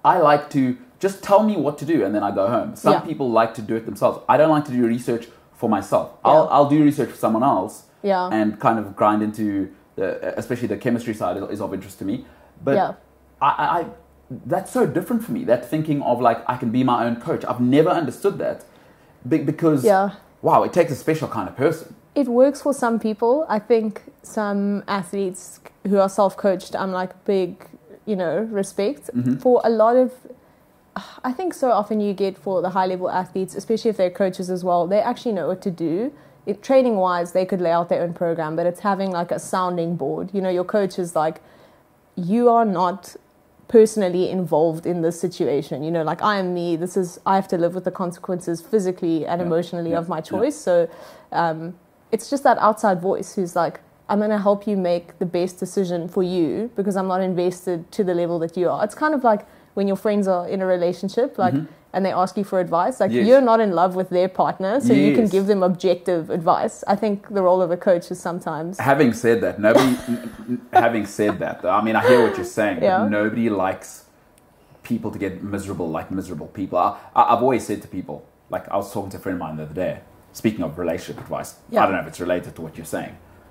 I like to just tell me what to do and then I go home. Some Yeah. people like to do it themselves. I don't like to do research for myself. Yeah. I'll I'll do research for someone else Yeah. and kind of grind into the, especially the chemistry side is, is of interest to me. But Yeah. I, I, I that's so different for me. That thinking of like I can be my own coach. I've never understood that Be- because Yeah. wow, it takes a special kind of person. It works for some people. I think some athletes who are self-coached, I'm like big, you know, respect. Mm-hmm. For a lot of, I think so often you get for the high-level athletes, especially if they're coaches as well, they actually know what to do. It, training-wise, they could lay out their own program, but it's having like a sounding board. You know, your coach is like, you are not personally involved in this situation. You know, like I am me. This is I have to live with the consequences physically and Yeah. emotionally Yeah. of my choice. So um, it's just that outside voice who's like, I'm going to help you make the best decision for you because I'm not invested to the level that you are. It's kind of like when your friends are in a relationship, like, Mhm. and they ask you for advice. Like Yes. you're not in love with their partner, so you can Yes. give them objective advice. I think the role of a coach is sometimes. Having said that, nobody. n- n- having said that, though, I mean, I hear what you're saying. Yeah. But nobody likes people to get miserable like miserable people. I, I, I've always said to people, like I was talking to a friend of mine the other day. Speaking of relationship advice, Yeah. I don't know if it's related to what you're saying.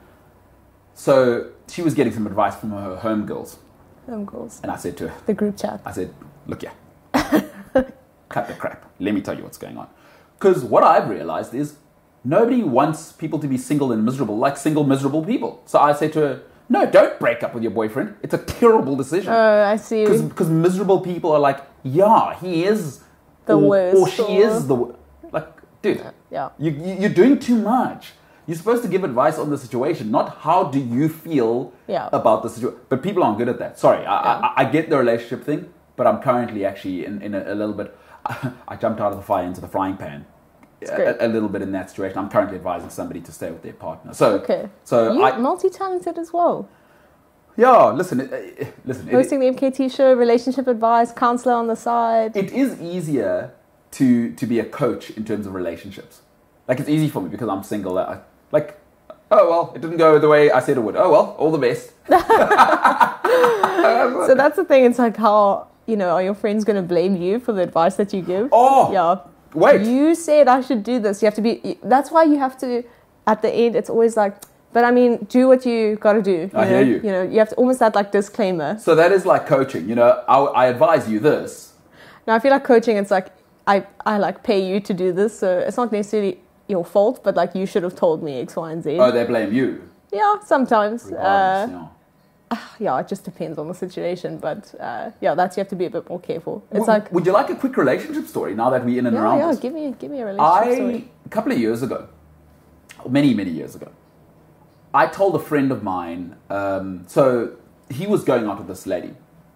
So she was getting some advice from her home girls, Um, goals. and I said to her, The group chat. I said, look here, cut the crap. Let me tell you what's going on. Because what I've realized is nobody wants people to be single and miserable, like single, miserable people. So I said to her, no, don't break up with your boyfriend. It's a terrible decision. Oh, I see. Because miserable people are like, yeah, he is The or, worst, or she or- is the wo-" like, dude, Yeah. you, you, you're doing too much. You're supposed to give advice on the situation, not how do you feel Yeah. about the situation. But people aren't good at that. Sorry, I, Yeah. I, I get the relationship thing, but I'm currently actually in, in a, a little bit. I jumped out of the fire into the frying pan. great. A, a little bit in that situation. I'm currently advising somebody to stay with their partner. So, Okay. so You're I, multi-talented as well. yeah. Listen, it, it- listen. It, Hosting the M K T show, relationship advice, counselor on the side. it is easier to to be a coach in terms of relationships. Like it's easy for me because I'm single. I, like, oh well, it didn't go the way I said it would. Oh well, all the best. So that's the thing. It's like how, you know, are your friends going to blame you for the advice that you give? Oh, Yeah. wait. You said I should do this. You have to be, that's why you have to, at the end, it's always like, but I mean, do what you got to do. You I know? hear you. You know, you have to almost that like disclaimer. So that is like coaching. You know, I, I advise you this. Now I feel like coaching, it's like, I, I like pay you to do this. So it's not necessarily your fault, but like you should have told me X, Y, and Z. Oh, they blame you. Yeah, sometimes. Regardless, Uh, yeah. yeah, it just depends on the situation. But uh, yeah, that's, you have to be a bit more careful. It's W- like, would you like a quick relationship story now that we're in and yeah, around yeah, this? give me, give me a relationship I, story. a couple of years ago, many, many years ago, I told a friend of mine, um, so he was going out with this lady,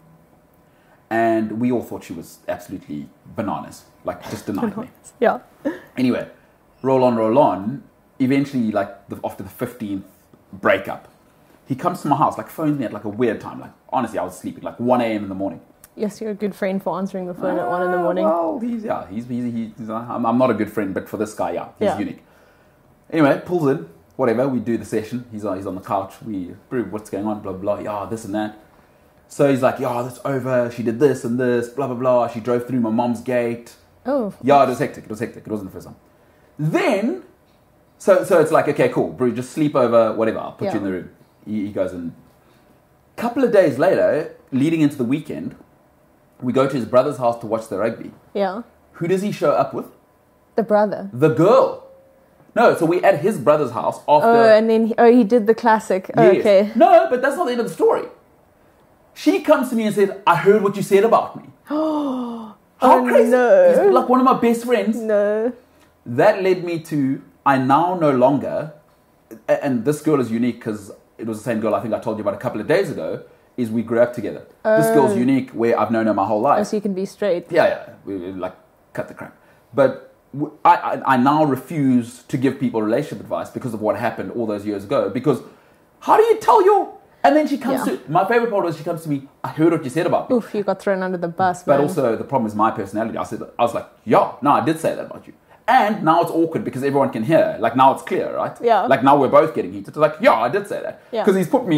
and we all thought she was absolutely bananas, like just denied me. Yeah. Anyway, roll on, roll on. Eventually, like the, after the fifteenth breakup, he comes to my house, like phones me at like a weird time. Like honestly, I was sleeping, like one a.m. in the morning. Yes, you're a good friend for answering the phone at one in the Ah, morning. Well, he's yeah, he's he's, he's, he's I'm, I'm not a good friend, but for this guy, yeah, he's Yeah. unique. Anyway, pulls in, whatever. We do the session. He's on he's on the couch. We what's going on, blah blah blah. Yeah, this and that. So he's like, yeah, that's over. She did this and this, blah blah blah. She drove through my mom's gate. Oh. Yeah, it was hectic. It was hectic. It wasn't the first time. Then, so so it's like, okay, cool, bro, just sleep over, whatever. I'll put Yeah. you in the room. He, he goes in. Couple of days later, leading into the weekend, we go to his brother's house to watch the rugby. Yeah. Who does he show up with? The brother. The girl. No, so we at his brother's house after. Oh, and then he, oh, he did the classic. Oh, Yes. okay. No, but that's not the end of the story. She comes to me and said, "I heard what you said about me." How Oh, crazy! no. He's like one of my best friends. No. That led me to I now no longer, a- and this girl is unique because it was the same girl I think I told you about a couple of days ago. Is we grew up together. This girl's Oh. unique where I've known her my whole life. Oh, so you can be straight. Yeah, yeah, we, we like cut the crap. But w- I, I, I now refuse to give people relationship advice because of what happened all those years ago. Because how do you tell your? And then she comes Yeah. to my favorite part was she comes to me. I heard what you said about me. Oof, you got thrown under the bus, But man. also the problem is my personality. I said I was like, yeah, no, I did say that about you. And now it's awkward because everyone can hear. Like now it's clear, right? Yeah. Like now we're both getting heated. It's like, yeah, I did say that. Yeah. Because he's put me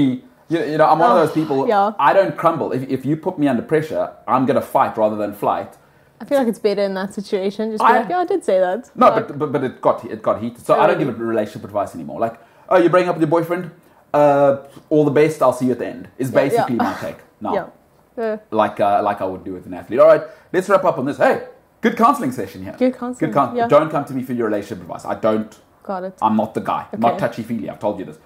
You, you know, I'm one Oh, of those people, yeah. I don't crumble. If, if you put me under pressure, I'm going to fight rather than flight. I feel like it's better in that situation. Just be I- like, yeah, I did say that. No, Like, but, but but it got it got heated. So I don't give it relationship advice anymore. Like, oh, you're breaking up with your boyfriend? Uh, all the best. I'll see you at the end. Is Yeah, basically yeah. my take. No, yeah. Uh, like uh, like I would do with an athlete. All right, let's wrap up on this. Hey, good counselling session here. Good counselling, Good coun- yeah. Don't come to me for your relationship advice. I don't. got it. I'm not the guy. I'm not Okay. touchy-feely. I've told you this.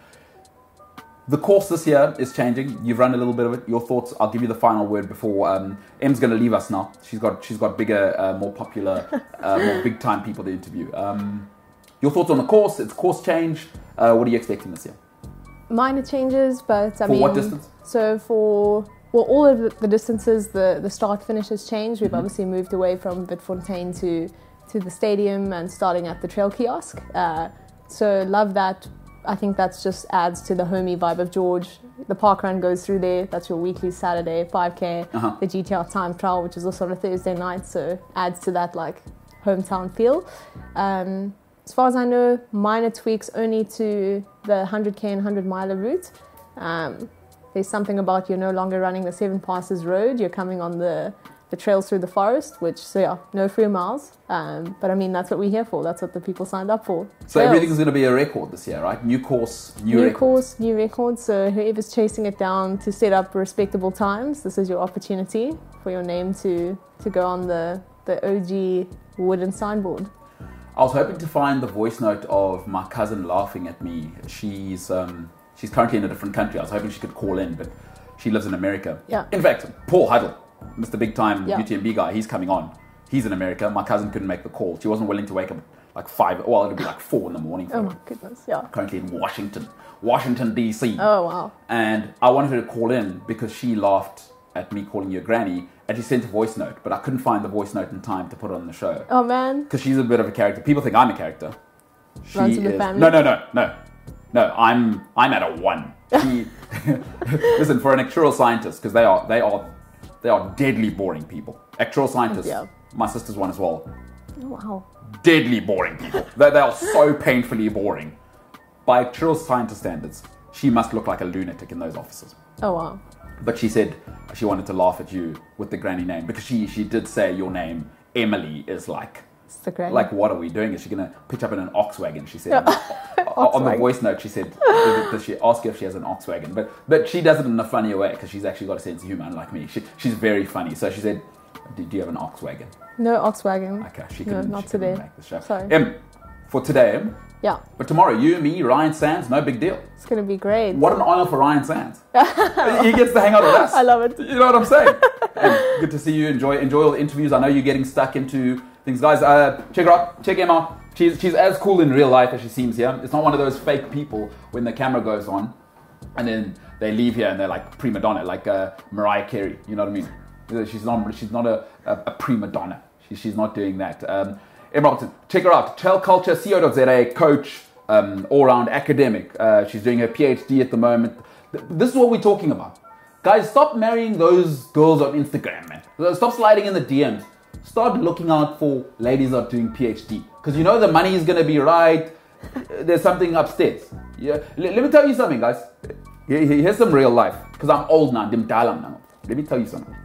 The course this year is changing. You've run a little bit of it. Your thoughts. I'll give you the final word before um, Em's going to leave us now. She's got she's got bigger, uh, more popular, uh, more big-time people to interview. Um, your thoughts on the course? It's course change. Uh, what are you expecting this year? Minor changes, but I For mean... what distance? So for... Well, all of the, the distances, the, the start-finish has changed. We've obviously moved away from Bitfontein to, to the stadium and starting at the trail kiosk. Uh, so love that. I think that's just adds to the homey vibe of George. The park run goes through there. That's your weekly Saturday five K. Uh-huh. The G T R time trial, which is also on a Thursday night, so adds to that like hometown feel. Um, as far as I know, minor tweaks only to the one hundred K and one hundred miler route. Um, there's something about you're no longer running the Seven Passes Road. You're coming on the the trails through the forest, which, so yeah, no free miles. Um, but I mean, that's what we're here for. That's what the people signed up for. So Trails. everything's going to be a record this year, right? New course, new, New record. course, new record. So whoever's chasing it down to set up respectable times, this is your opportunity for your name to, to go on the, the O G wooden signboard. I was hoping to find the voice note of my cousin laughing at me. She's um, she's currently in a different country. I was hoping she could call in, but she lives in America. Yeah. In fact, Paul Huddle, Mister Big Time Yeah. U T M B guy, he's coming on. He's in America. My cousin couldn't make the call. She wasn't willing to wake up like five, well, it'd be like four in the morning for Oh her. my goodness, yeah. Currently in Washington, Washington, D C. Oh wow. And I wanted her to call in because she laughed at me calling you a granny, and she sent a voice note, but I couldn't find the voice note in time to put it on the show. Oh man. Because she's a bit of a character. People think I'm a character. She Runs in the is- family. No, no, no, no. No, I'm I'm at a one. She, listen, for an actuarial scientist, because they are they are they are deadly boring people. Actuarial scientists, Yeah. my sister's one as well. Oh, wow. Deadly boring people. they, they are so painfully boring. By actuarial scientist standards, she must look like a lunatic in those offices. Oh wow. But she said she wanted to laugh at you with the granny name because she she did say your name, Emily, is like. It's the great. Like, what are we doing? Is she going to pitch up in an Oxwagon? She said. Yeah. On the Oxwagon. voice note, she said, does she ask her if she has an Oxwagon? But but she does it in a funnier way because she's actually got a sense of humor, unlike me. She, she's very funny. So she said, do, do you have an Oxwagon? No Oxwagon. Okay, she No, couldn't, not she couldn't today. make the show. Sorry. Em, for today, Em, Yeah, but tomorrow, you, me, Ryan Sands, no big deal. it's gonna be great. What an honor for Ryan Sands. He gets to hang out with us. I love it. You know what I'm saying? Em, good to see you. Enjoy enjoy all the interviews. I know you're getting stuck into things. Guys, uh, check her out. Check Emma out. She's, she's as cool in real life as she seems here. It's not one of those fake people when the camera goes on and then they leave here and they're like prima donna, like uh, Mariah Carey. You know what I mean? She's not she's not a, a, a prima donna. She, she's not doing that. Um, Em Robertson, check her out. Trail Culture, co dot za, coach, um, all-round academic. Uh, she's doing her PhD at the moment. This is what we're talking about. Guys, stop marrying those girls on Instagram, man. Stop sliding in the D Ms. Start looking out for ladies that are doing PhD. Because you know the money is going to be right. There's something upstairs. Yeah. L- let me tell you something, guys. Here- Here's some real life. Because I'm old now. Dim dalam now. Let me tell you something.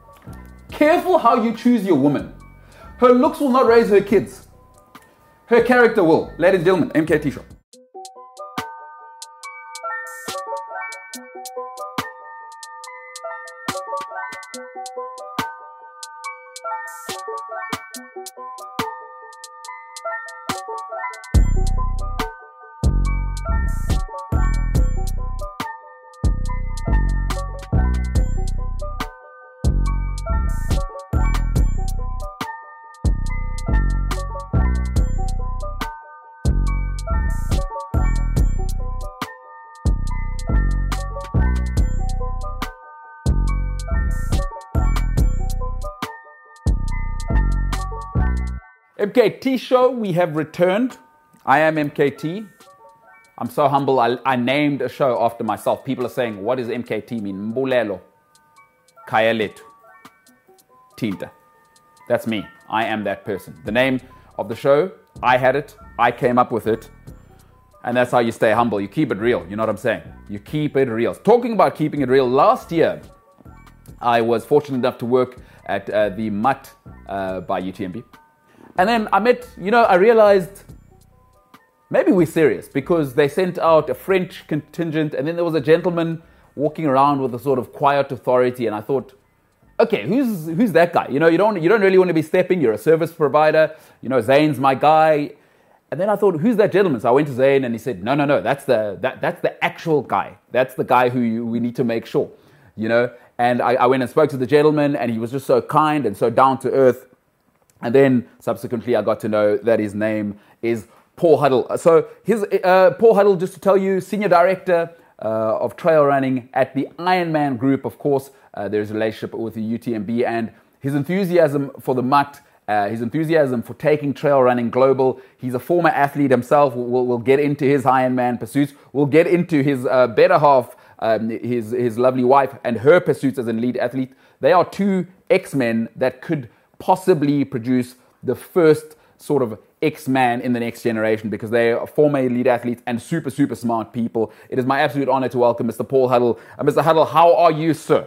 Careful how you choose your woman. Her looks will not raise her kids. Her character will. Ladies and gentlemen, M K T Show. M K T Show, we have returned. I am M K T. I'm so humble. I, I named a show after myself. People are saying, what does M K T mean? Mbulelo, Kayaletu, Tinta. That's me. I am that person. The name of the show, I had it. I came up with it. And that's how you stay humble. You keep it real. You know what I'm saying? You keep it real. Talking about keeping it real, last year, I was fortunate enough to work at uh, the Mutt uh, by U T M B. And then I met, you know, I realized maybe we're serious because they sent out a French contingent and then there was a gentleman walking around with a sort of quiet authority. And I thought, okay, who's who's that guy? You know, you don't you don't really want to be stepping. You're a service provider. You know, Zane's my guy. And then I thought, who's that gentleman? So I went to Zane and he said, no, no, no, that's the that that's the actual guy. That's the guy who you, we need to make sure, you know. And I, I went and spoke to the gentleman and he was just so kind and so down to earth. And then subsequently I got to know that his name is Paul Huddle. So his uh, Paul Huddle, just to tell you, Senior Director uh, of Trail Running at the Ironman Group, of course. Uh, there's a relationship with the U T M B and his enthusiasm for the Mutt, uh, his enthusiasm for taking trail running global. He's a former athlete himself. We'll, we'll get into his Ironman pursuits. We'll get into his uh, better half, um, his, his lovely wife and her pursuits as an elite athlete. They are two X-men that could possibly produce the first sort of X-man in the next generation because they are former elite athletes and super, super smart people. It is my absolute honor to welcome Mister Paul Huddle. Uh, Mister Huddle, how are you, sir?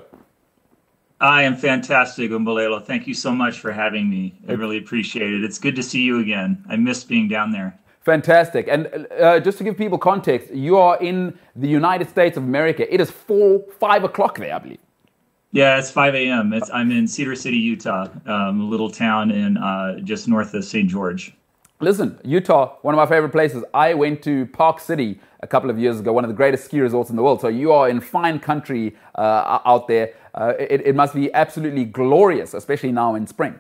I am fantastic, Umbalelo. Thank you so much for having me. I really appreciate it. It's good to see you again. I missed being down there. Fantastic. And uh, just to give people context, you are in the United States of America. It is four, five o'clock there, I believe. Yeah, it's five a.m. It's, I'm in Cedar City, Utah, um, a little town in uh, just north of Saint George. Listen, Utah, one of my favorite places. I went to Park City a couple of years ago, one of the greatest ski resorts in the world. So you are in fine country uh, out there. Uh, it, it must be absolutely glorious, especially now in spring.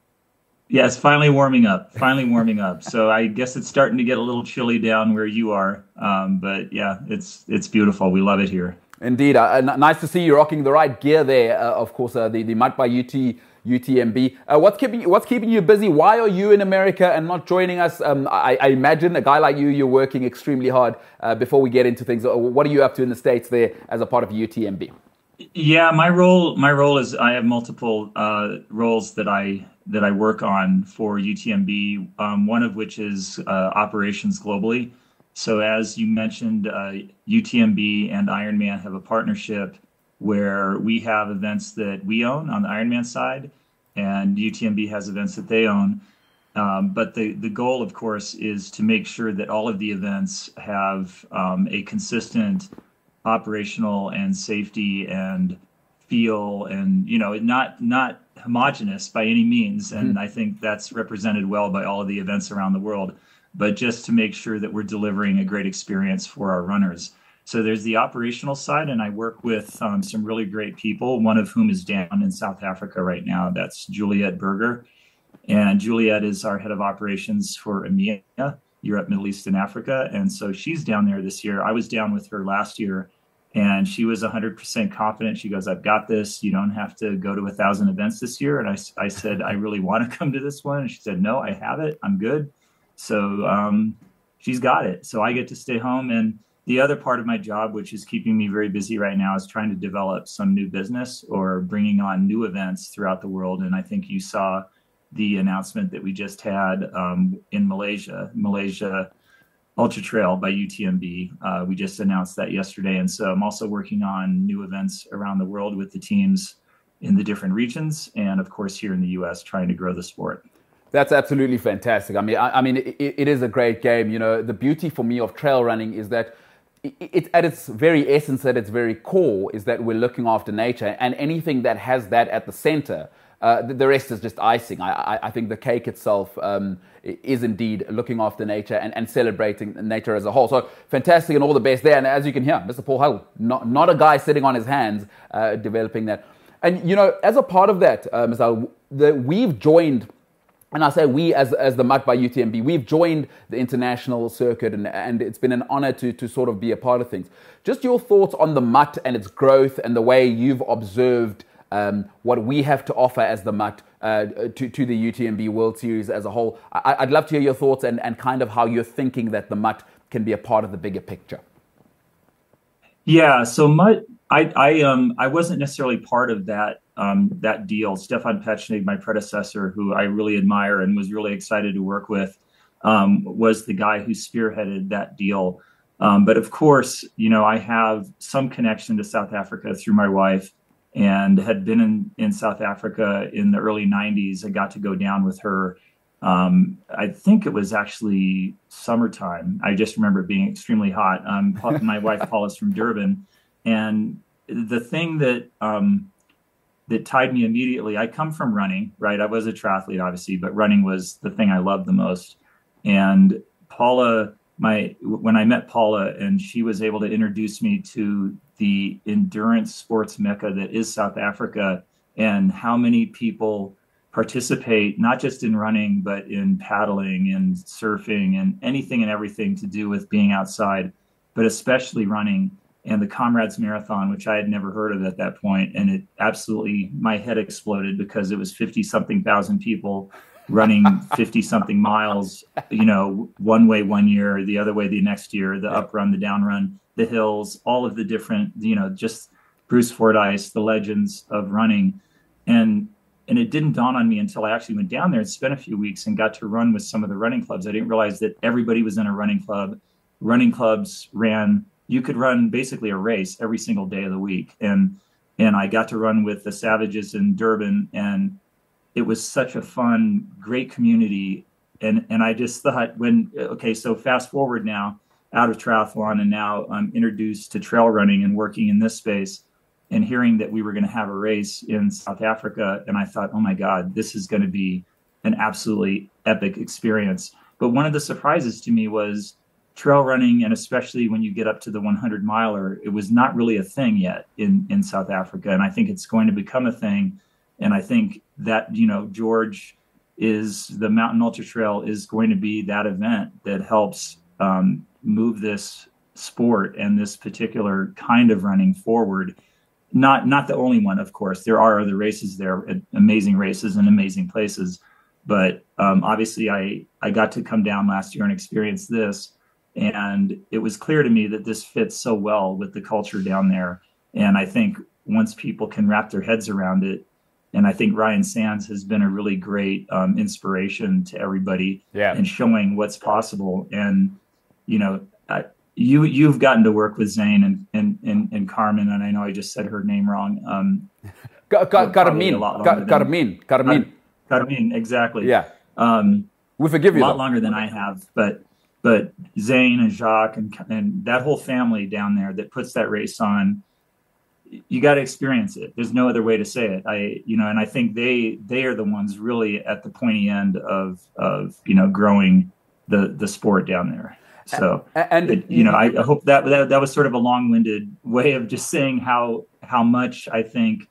Yeah, it's finally warming up, finally warming up. So I guess it's starting to get a little chilly down where you are. Um, but yeah, it's it's beautiful. We love it here. Indeed. Uh, nice to see you rocking the right gear there. Uh, of course, uh, the, the Mutt by U T, U T M B. Uh, what's, keeping, what's keeping you busy? Why are you in America and not joining us? Um, I, I imagine a guy like you, you're working extremely hard. Uh, before we get into things, what are you up to in the States there as a part of U T M B? Yeah, my role my role is I have multiple uh, roles that I that I work on for U T M B. Um, one of which is uh, operations globally. So as you mentioned, uh, U T M B and Ironman have a partnership where we have events that we own on the Ironman side, and U T M B has events that they own. Um, but the the goal, of course, is to make sure that all of the events have um, a consistent operational and safety and feel, and you know, not not homogenous by any means. And mm-hmm. I think that's represented well by all of the events around the world. But just to make sure that we're delivering a great experience for our runners. So there's the operational side, and I work with um, some really great people, one of whom is down in South Africa right now. That's Juliet Berger. And Juliet is our head of operations for EMEA, Europe, Middle East, and Africa. And so she's down there this year. I was down with her last year, and she was one hundred percent confident. She goes, I've got this. You don't have to go to a thousand events this year. And I, I said, I really want to come to this one. And she said, no, I have it. I'm good. So um, she's got it. So I get to stay home. And the other part of my job, which is keeping me very busy right now, is trying to develop some new business or bringing on new events throughout the world. And I think you saw the announcement that we just had um, in Malaysia, Malaysia Ultra Trail by U T M B. Uh, we just announced that yesterday. And so I'm also working on new events around the world with the teams in the different regions. And of course, here in the U S, trying to grow the sport. That's absolutely fantastic. I mean, I, I mean, it, it is a great game. You know, the beauty for me of trail running is that it, it, at its very essence, at its very core, is that we're looking after nature, and anything that has that at the center, uh, the, the rest is just icing. I, I, I think the cake itself um, is indeed looking after nature and, and celebrating nature as a whole. So fantastic, and all the best there. And as you can hear, Mister Paul Huddle, not not a guy sitting on his hands, uh, developing that. And you know, as a part of that, uh, Mister Huddle, the, we've joined. And I say we as as the Mutt by U T M B, we've joined the international circuit, and, and it's been an honor to to sort of be a part of things. Just your thoughts on the Mutt and its growth and the way you've observed um, what we have to offer as the Mutt uh, to, to the U T M B World Series as a whole. I, I'd love to hear your thoughts and, and kind of how you're thinking that the Mutt can be a part of the bigger picture. Yeah, so Mutt, I I um I wasn't necessarily part of that um that deal. Stefan Pechnig, my predecessor, who I really admire and was really excited to work with, um, was the guy who spearheaded that deal. Um, but of course, you know, I have some connection to South Africa through my wife, and had been in, in South Africa in the early nineties. I got to go down with her. Um, I think it was actually summertime. I just remember it being extremely hot. Um, my wife, Paula's from Durban. And the thing that um, that tied me immediately, I come from running, right? I was a triathlete, obviously, but running was the thing I loved the most. And Paula, my when I met Paula, and she was able to introduce me to the endurance sports mecca that is South Africa, and how many people participate, not just in running, but in paddling and surfing and anything and everything to do with being outside, but especially running, and the Comrades Marathon, which I had never heard of at that point. And it absolutely, my head exploded, because it was fifty something thousand people running fifty something miles, you know, one way one year, the other way the next year, the up run, the down run, the hills, all of the different, you know, just Bruce Fordyce, the legends of running. And And it didn't dawn on me until I actually went down there and spent a few weeks and got to run with some of the running clubs. I didn't realize that everybody was in a running club. Running clubs ran, you could run basically a race every single day of the week. And and I got to run with the Savages in Durban, and it was such a fun, great community. And and I just thought, when, okay, so fast forward now out of triathlon, and now I'm introduced to trail running and working in this space, and hearing that we were going to have a race in South Africa. And I thought, oh my God, this is going to be an absolutely epic experience. But one of the surprises to me was trail running, and especially when you get up to the hundred miler, it was not really a thing yet in, in South Africa. And I think it's going to become a thing. And I think that, you know, George is, the Mountain Ultra Trail is going to be that event that helps um, move this sport and this particular kind of running forward. Not not the only one, of course. There are other races there, amazing races in amazing places. But um, obviously, I, I got to come down last year and experience this. And it was clear to me that this fits so well with the culture down there. And I think once people can wrap their heads around it, and I think Ryan Sands has been a really great um, inspiration to everybody, yeah, in showing what's possible. And, you know, I, You you've gotten to work with Zane and and, and, and Carmen, and I know I just said her name wrong. Um, Carmen, Carmen, Carmen, Carmen, exactly. Yeah, um, we forgive you. A lot though. longer than I have, but but Zane and Jacques and and that whole family down there that puts that race on, you got to experience it. There's no other way to say it. I you know, and I think they they are the ones really at the pointy end of of you know growing the the sport down there. So, and it, you know, I, I hope that, that that was sort of a long-winded way of just saying how how much I think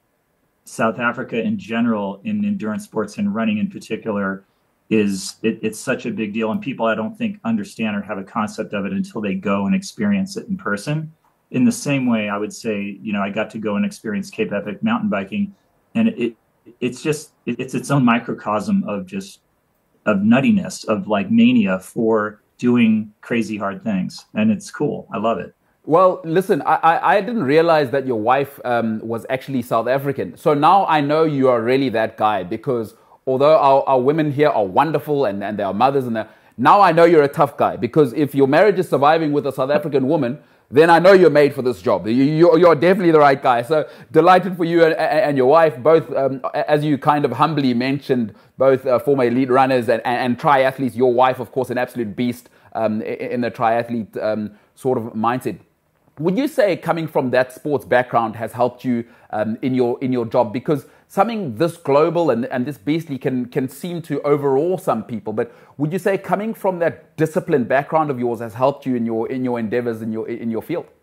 South Africa in general, in endurance sports and running in particular, is it, it's such a big deal. And people, I don't think, understand or have a concept of it until they go and experience it in person. In the same way, I would say, you know, I got to go and experience Cape Epic mountain biking, and it it's just it, it's its own microcosm of just of nuttiness, of like mania for doing crazy hard things, and it's cool. I love it. Well, listen, I, I, I didn't realize that your wife um, was actually South African. So now I know you are really that guy, because although our, our women here are wonderful and, and they are mothers, and now I know you're a tough guy, because if your marriage is surviving with a South African woman, then I know you're made for this job. You, you're, you're definitely the right guy. So delighted for you and, and your wife, both, um, as you kind of humbly mentioned, both uh, former elite runners and, and, and triathletes. Your wife, of course, an absolute beast um, in the triathlete um, sort of mindset. Would you say coming from that sports background has helped you um, in your in your job? Because something this global and, and this beastly can can seem to overawe some people. But would you say coming from that disciplined background of yours has helped you in your in your endeavors in your in your field?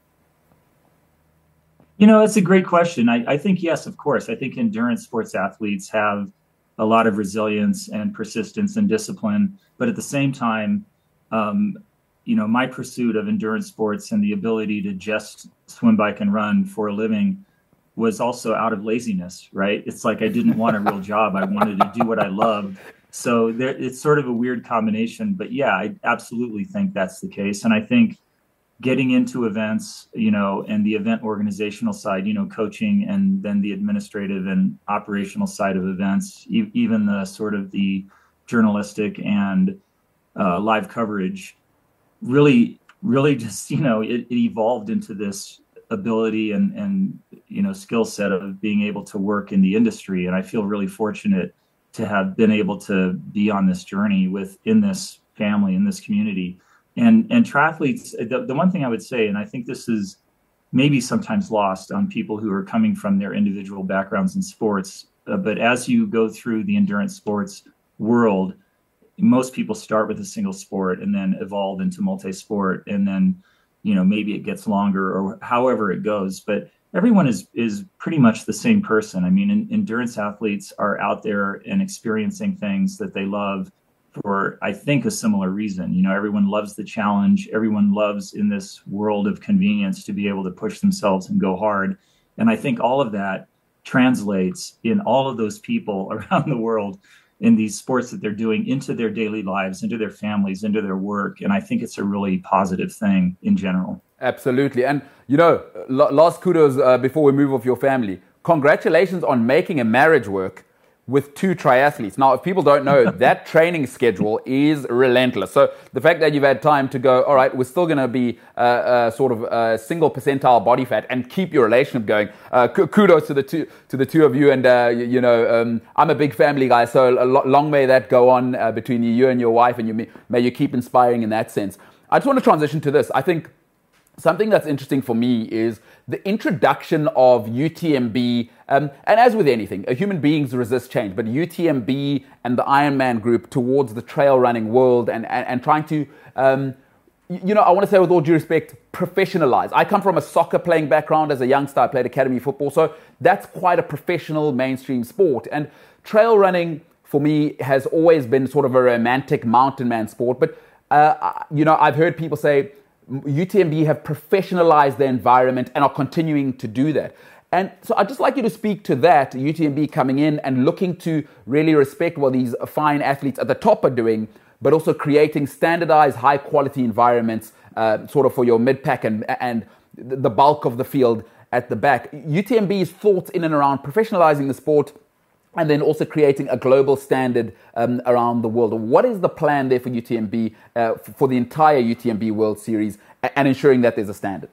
You know, that's a great question. I, I think yes, of course. I think endurance sports athletes have a lot of resilience and persistence and discipline, but at the same time, um, you know, my pursuit of endurance sports and the ability to just swim, bike, and run for a living was also out of laziness, right? It's like I didn't want a real job. I wanted to do what I loved. So there, it's sort of a weird combination. But yeah, I absolutely think that's the case. And I think getting into events, you know, and the event organizational side, you know, coaching, and then the administrative and operational side of events, e- even the sort of the journalistic and uh, live coverage, really really just, you know, it, it evolved into this ability and, and, you know, skill set of being able to work in the industry. And I feel really fortunate to have been able to be on this journey within this family, in this community. And, and triathletes, the, the one thing I would say, and I think this is maybe sometimes lost on people who are coming from their individual backgrounds in sports, uh, but as you go through the endurance sports world, most people start with a single sport and then evolve into multi-sport, and then, you know, maybe it gets longer or however it goes, but everyone is is pretty much the same person. I mean, in, endurance athletes are out there and experiencing things that they love for, I think, a similar reason. You know, everyone loves the challenge. Everyone loves in this world of convenience to be able to push themselves and go hard. And I think all of that translates in all of those people around the world in these sports that they're doing into their daily lives, into their families, into their work. And I think it's a really positive thing in general. Absolutely. And, you know, last kudos uh, before we move off your family. Congratulations on making a marriage work with two triathletes. Now, if people don't know, that training schedule is relentless. So the fact that you've had time to go, all right, we're still going to be uh, uh, sort of uh, single percentile body fat and keep your relationship going. Uh, kudos to the two to the two of you. And uh, you, you know, um, I'm a big family guy, so long may that go on uh, between you, you and your wife, and you may, may you keep inspiring in that sense. I just want to transition to this. I think something that's interesting for me is the introduction of U T M B, um, and as with anything, human beings resist change, but U T M B and the Ironman group towards the trail running world and, and, and trying to, um, you know, I want to say with all due respect, professionalize. I come from a soccer playing background. As a youngster, I played academy football, so that's quite a professional mainstream sport. And trail running, for me, has always been sort of a romantic mountain man sport, but, uh, you know, I've heard people say, U T M B have professionalized the environment and are continuing to do that. And so I'd just like you to speak to that, U T M B coming in and looking to really respect what these fine athletes at the top are doing, but also creating standardized, high-quality environments uh, sort of for your mid-pack and, and the bulk of the field at the back. U T M B's thoughts in and around professionalizing the sport and then also creating a global standard um, around the world. What is the plan there for U T M B, uh, for the entire U T M B World Series, and ensuring that there's a standard?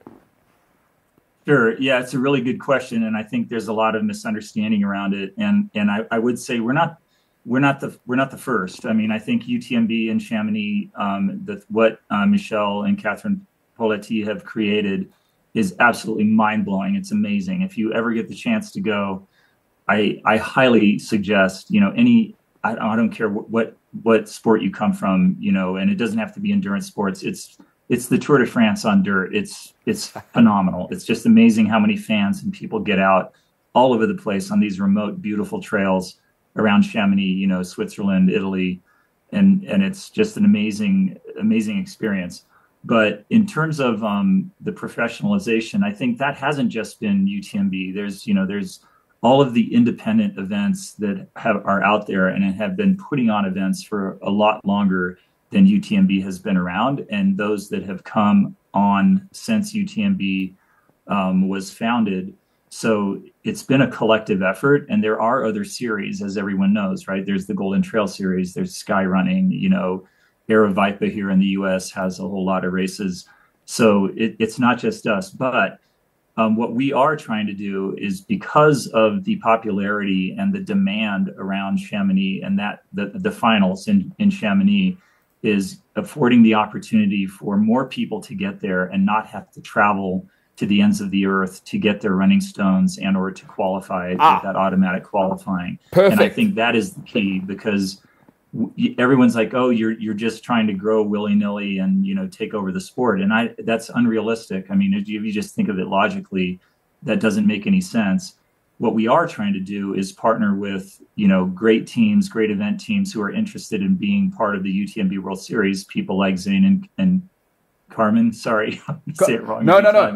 Sure. Yeah, it's a really good question, and I think there's a lot of misunderstanding around it. And and I, I would say we're not we're not the we're not the first. I mean, I think U T M B and Chamonix, um, the, what uh, Michel and Catherine Poletti have created is absolutely mind blowing. It's amazing. If you ever get the chance to go, I, I highly suggest, you know, any, I, I don't care what, what, what sport you come from, you know, and it doesn't have to be endurance sports. It's, it's the Tour de France on dirt. It's, it's phenomenal. It's just amazing how many fans and people get out all over the place on these remote, beautiful trails around Chamonix, you know, Switzerland, Italy. And, and it's just an amazing, amazing experience. But in terms of um, the professionalization, I think that hasn't just been U T M B. There's, you know, there's, all of the independent events that have, are out there and have been putting on events for a lot longer than U T M B has been around, and those that have come on since U T M B um, was founded. So it's been a collective effort, and there are other series, as everyone knows, right? There's the Golden Trail Series, there's Sky Running, you know, Aravaipa here in the U S has a whole lot of races. So it, it's not just us, but Um, what we are trying to do is, because of the popularity and the demand around Chamonix and that the, the finals in, in Chamonix, is affording the opportunity for more people to get there and not have to travel to the ends of the earth to get their running stones and or to qualify ah. with that automatic qualifying. Perfect. And I think that is the key, because everyone's like, oh, you're you're just trying to grow willy-nilly and, you know, take over the sport. And I that's unrealistic. I mean, if you just think of it logically, that doesn't make any sense. What we are trying to do is partner with, you know, great teams, great event teams who are interested in being part of the U T M B World Series, people like Zane and, and Carmen, sorry, I say it wrong. No, no, no.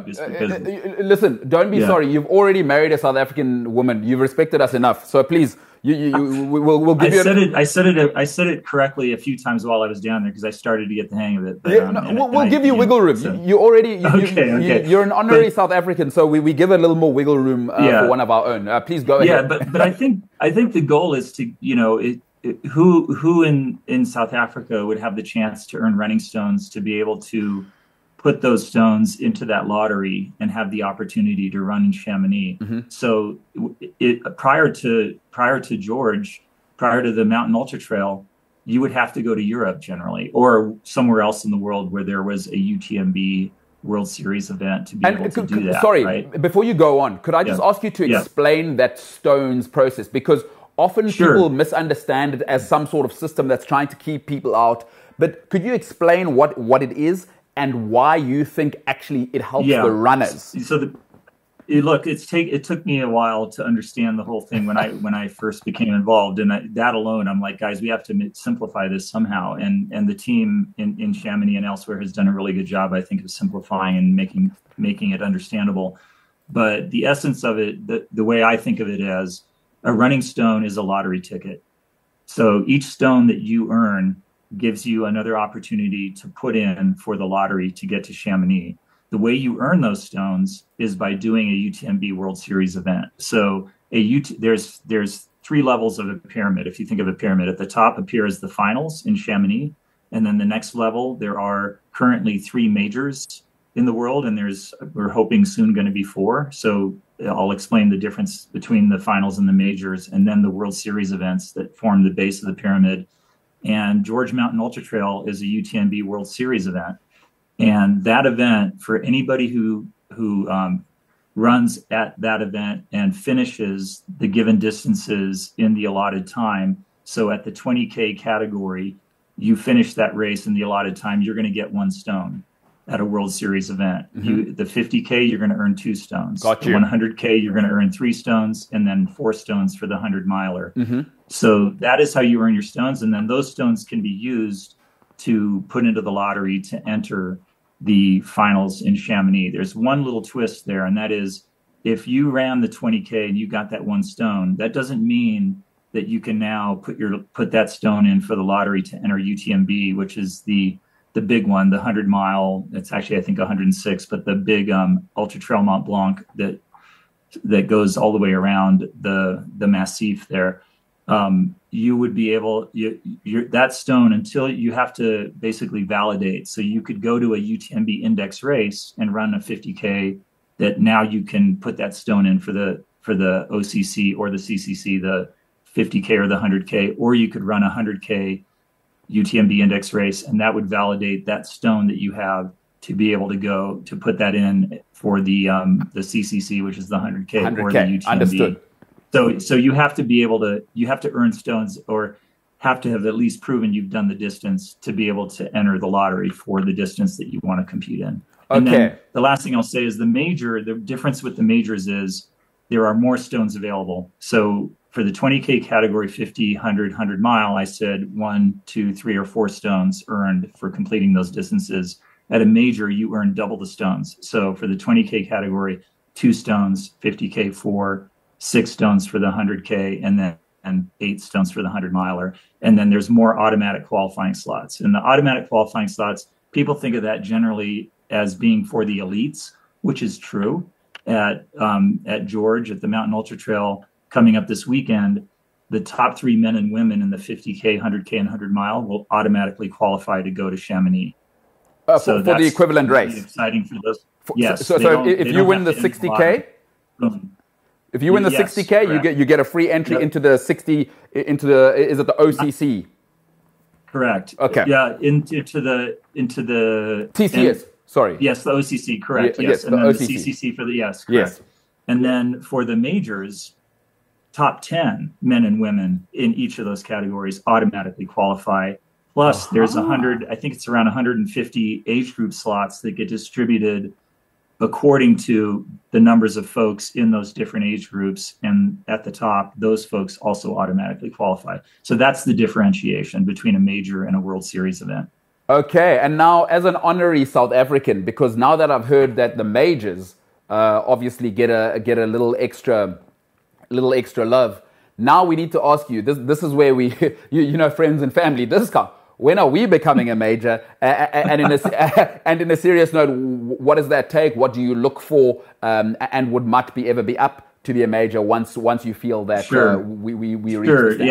Uh, listen, don't be yeah. sorry. You've already married a South African woman. You've respected us enough. So please, you, you, you we'll, we'll give I you. Said a... it, I said it. I said it correctly a few times while I was down there because I started to get the hang of it. But, yeah, um, no, and, we'll, and we'll I, give you yeah, wiggle room. So. You, you already. You, okay, you, okay. You, you're an honorary but, South African, so we, we give a little more wiggle room uh, yeah. for one of our own. Uh, please go ahead. Yeah, but but I think I think the goal is to, you know, it, it, who who in in South Africa would have the chance to earn running stones to be able to put those stones into that lottery and have the opportunity to run in Chamonix. Mm-hmm. So it, prior to prior to George, prior to the Mountain Ultra Trail, you would have to go to Europe generally, or somewhere else in the world where there was a U T M B World Series event to be and able to do that. Sorry, right? Before you go on, could I just yeah. ask you to yeah. explain that stones process? Because often sure. people misunderstand it as some sort of system that's trying to keep people out. But could you explain what, what it is and why you think actually it helps yeah. the runners? So the it, look, it's take it took me a while to understand the whole thing when I when I first became involved, and I, that alone, I'm like, guys, we have to simplify this somehow. And and the team in, in Chamonix and elsewhere has done a really good job, I think, of simplifying and making making it understandable. But the essence of it, the, the way I think of it as a running stone is a lottery ticket. So each stone that you earn gives you another opportunity to put in for the lottery to get to Chamonix. The way you earn those stones is by doing a U T M B World Series event. So a U T, there's there's three levels of a pyramid. If you think of a pyramid, at the top appears the finals in Chamonix, and then the next level there are currently three majors in the world, and there's we're hoping soon going to be four. So I'll explain the difference between the finals and the majors, and then the World Series events that form the base of the pyramid. And George Mountain Ultra Trail is a U T M B World Series event. And that event, for anybody who who um, runs at that event and finishes the given distances in the allotted time, so at the twenty K category, you finish that race in the allotted time, you're going to get one stone at a World Series event. Mm-hmm. You, the fifty K, you're going to earn two stones. Got you. The one hundred K, you're going to earn three stones, and then four stones for the one hundred miler. Mm-hmm. So that is how you earn your stones. And then those stones can be used to put into the lottery to enter the finals in Chamonix. There's one little twist there, and that is if you ran the twenty K and you got that one stone, that doesn't mean that you can now put your put that stone in for the lottery to enter U T M B, which is the the big one, the one hundred mile. It's actually, I think, one hundred six, but the big um, Ultra Trail Mont Blanc that that goes all the way around the the Massif there. Um, you would be able, you, you're, that stone, until you have to basically validate. So you could go to a U T M B index race and run a fifty K that now you can put that stone in for the for the O C C or the C C C, the fifty K or the one hundred K, or you could run a one hundred K U T M B index race, and that would validate that stone that you have to be able to go to put that in for the um, the C C C, which is the one hundred K, one hundred K. Or the U T M B. Understood. So, so you have to be able to, you have to earn stones, or have to have at least proven you've done the distance to be able to enter the lottery for the distance that you want to compete in. And okay. then the last thing I'll say is the major, the difference with the majors is there are more stones available. So for the twenty K category, fifty, one hundred, one hundred mile, I said one, two, three, or four stones earned for completing those distances. At a major, you earn double the stones. So for the twenty K category, two stones, fifty K, four, six stones for the one hundred K, and then and eight stones for the one hundred miler. And then there's more automatic qualifying slots. And the automatic qualifying slots, people think of that generally as being for the elites, which is true. At um, at George, at the Mountain Ultra Trail coming up this weekend, the top three men and women in the fifty K, one hundred K, and one hundred mile will automatically qualify to go to Chamonix. Uh, so for, for the equivalent race. Exciting for those. For, yes. So, so if you win the sixty K, if you win the yes, sixty K, correct. you get you get a free entry yep. into the sixty into the is it the O C C? Correct. Okay. Yeah, into, into the into the T C S. And, sorry. Yes, the O C C. Correct. Yeah, yes, yes, and the then O C C. The C C C for the yes. Correct. Yes. And then for the majors, top ten men and women in each of those categories automatically qualify. Plus, uh-huh. there's a hundred. I think it's around one hundred fifty age group slots that get distributed according to the numbers of folks in those different age groups. And at the top, those folks also automatically qualify. So that's the differentiation between a major and a World Series event. Okay. And now as an honorary South African, because now that I've heard that the majors uh, obviously get a get a little extra, little extra love, now we need to ask you, this this is where we, you, you know, friends and family discount. When are we becoming a major? uh, and, in a, and in a serious note, what does that take? What do you look for? Um, and would Mutt be ever be up to be a major once once you feel that sure. uh, we, we, we reach Sure, this down? yeah.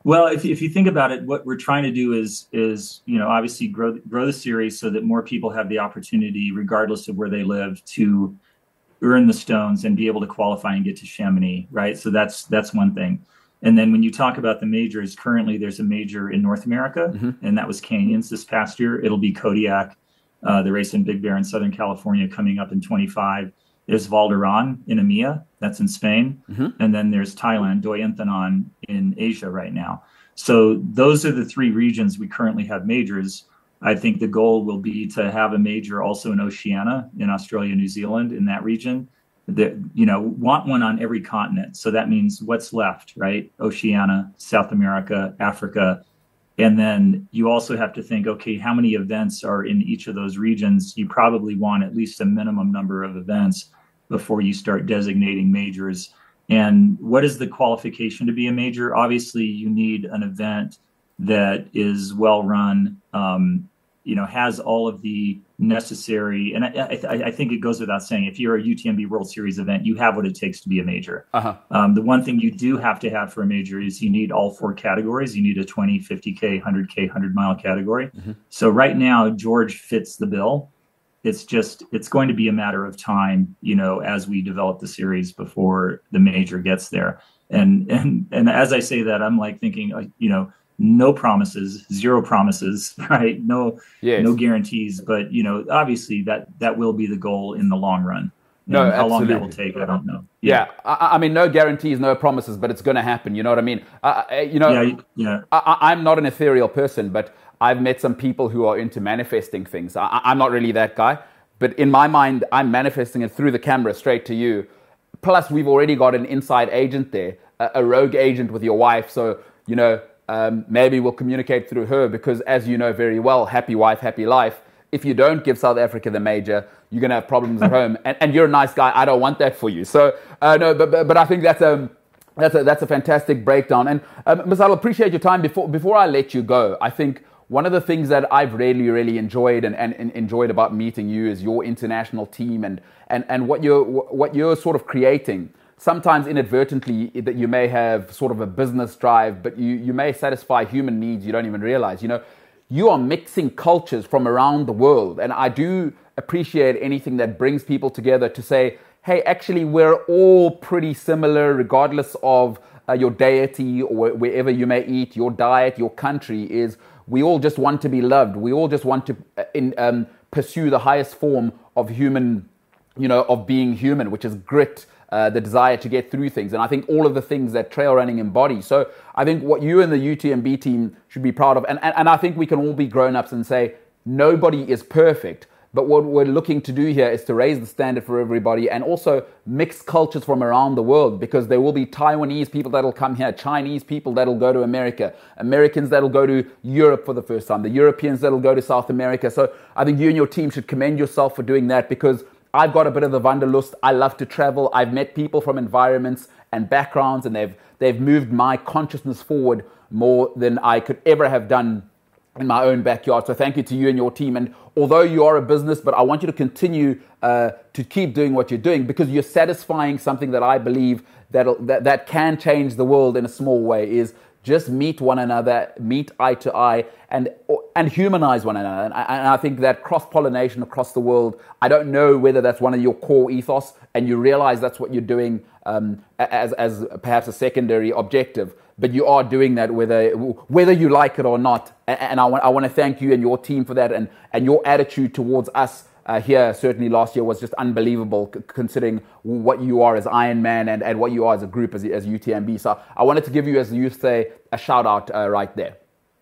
Well, if if you think about it, what we're trying to do is is you know obviously grow grow the series so that more people have the opportunity, regardless of where they live, to earn the stones and be able to qualify and get to Chamonix, right? So that's that's one thing. And then when you talk about the majors, currently there's a major in North America, mm-hmm. and that was Canyons this past year. It'll be Kodiak, uh, the race in Big Bear in Southern California coming up in twenty-five. There's Valderan in EMEA, that's in Spain. Mm-hmm. And then there's Thailand, Doi Inthanon in Asia right now. So those are the three regions we currently have majors. I think the goal will be to have a major also in Oceania, in Australia, New Zealand, in that region. That, you know, want one on every continent. So that means what's left, right? Oceania, South America, Africa. And then you also have to think, okay, how many events are in each of those regions? You probably want at least a minimum number of events before you start designating majors. And what is the qualification to be a major? Obviously, you need an event that is well run, um, you know, has all of the necessary, and I, I, I think it goes without saying, if you're a U T M B World Series event, you have what it takes to be a major. Uh-huh. Um, the one thing you do have to have for a major is you need all four categories. You need a twenty, fifty K, one hundred K, one hundred mile category. Mm-hmm. So right now, George fits the bill. It's just, it's going to be a matter of time, you know, as we develop the series before the major gets there. And, and, and as I say that, I'm like thinking, like, you know, no promises, zero promises, right? No, yes. no guarantees, but you know, obviously that that will be the goal in the long run. And no, how absolutely. long that will take, I don't know. Yeah, yeah I, I mean, no guarantees, no promises, but it's going to happen. You know what I mean? Uh, you know, yeah, yeah. I, I'm not an ethereal person, but I've met some people who are into manifesting things. I, I'm not really that guy, but in my mind, I'm manifesting it through the camera straight to you. Plus, we've already got an inside agent there, a, a rogue agent with your wife. So, you know, Um, maybe we'll communicate through her because, as you know very well, happy wife, happy life. If you don't give South Africa the major, you're going to have problems at home. And, and you're a nice guy. I don't want that for you. So, uh, no, but, but but I think that's a that's a that's a fantastic breakdown. And um, Miz I'll appreciate your time. Before before I let you go, I think one of the things that I've really really enjoyed and, and, and enjoyed about meeting you is your international team and and and what you're what you're sort of creating. Sometimes inadvertently that you may have sort of a business drive, but you, you may satisfy human needs you don't even realize. You know, you are mixing cultures from around the world. And I do appreciate anything that brings people together to say, hey, actually, we're all pretty similar, regardless of uh, your deity or wherever you may eat, your diet, your country is. We all just want to be loved. We all just want to uh, in, um, pursue the highest form of human, you know, of being human, which is grit. Uh, the desire to get through things. And I think all of the things that trail running embodies. So I think what you and the U T M B team should be proud of, and, and, and I think we can all be grown-ups and say, nobody is perfect. But what we're looking to do here is to raise the standard for everybody and also mix cultures from around the world, because there will be Taiwanese people that'll come here, Chinese people that'll go to America, Americans that'll go to Europe for the first time, the Europeans that'll go to South America. So I think you and your team should commend yourself for doing that, because I've got a bit of the wanderlust. I love to travel. I've met people from environments and backgrounds, and they've they've moved my consciousness forward more than I could ever have done in my own backyard. So thank you to you and your team. And although you are a business, but I want you to continue uh, to keep doing what you're doing, because you're satisfying something that I believe that'll, that that can change the world in a small way. Is just meet one another, meet eye to eye, and and humanize one another. And I, and I think that cross-pollination across the world, I don't know whether that's one of your core ethos, and you realize that's what you're doing um, as as perhaps a secondary objective, but you are doing that whether whether you like it or not. And, and I want I want to thank you and your team for that, and and your attitude towards us. Uh, here, certainly last year was just unbelievable, c- considering what you are as Iron Man and, and what you are as a group, as, as U T M B. So I wanted to give you, as you say, a shout out uh, right there.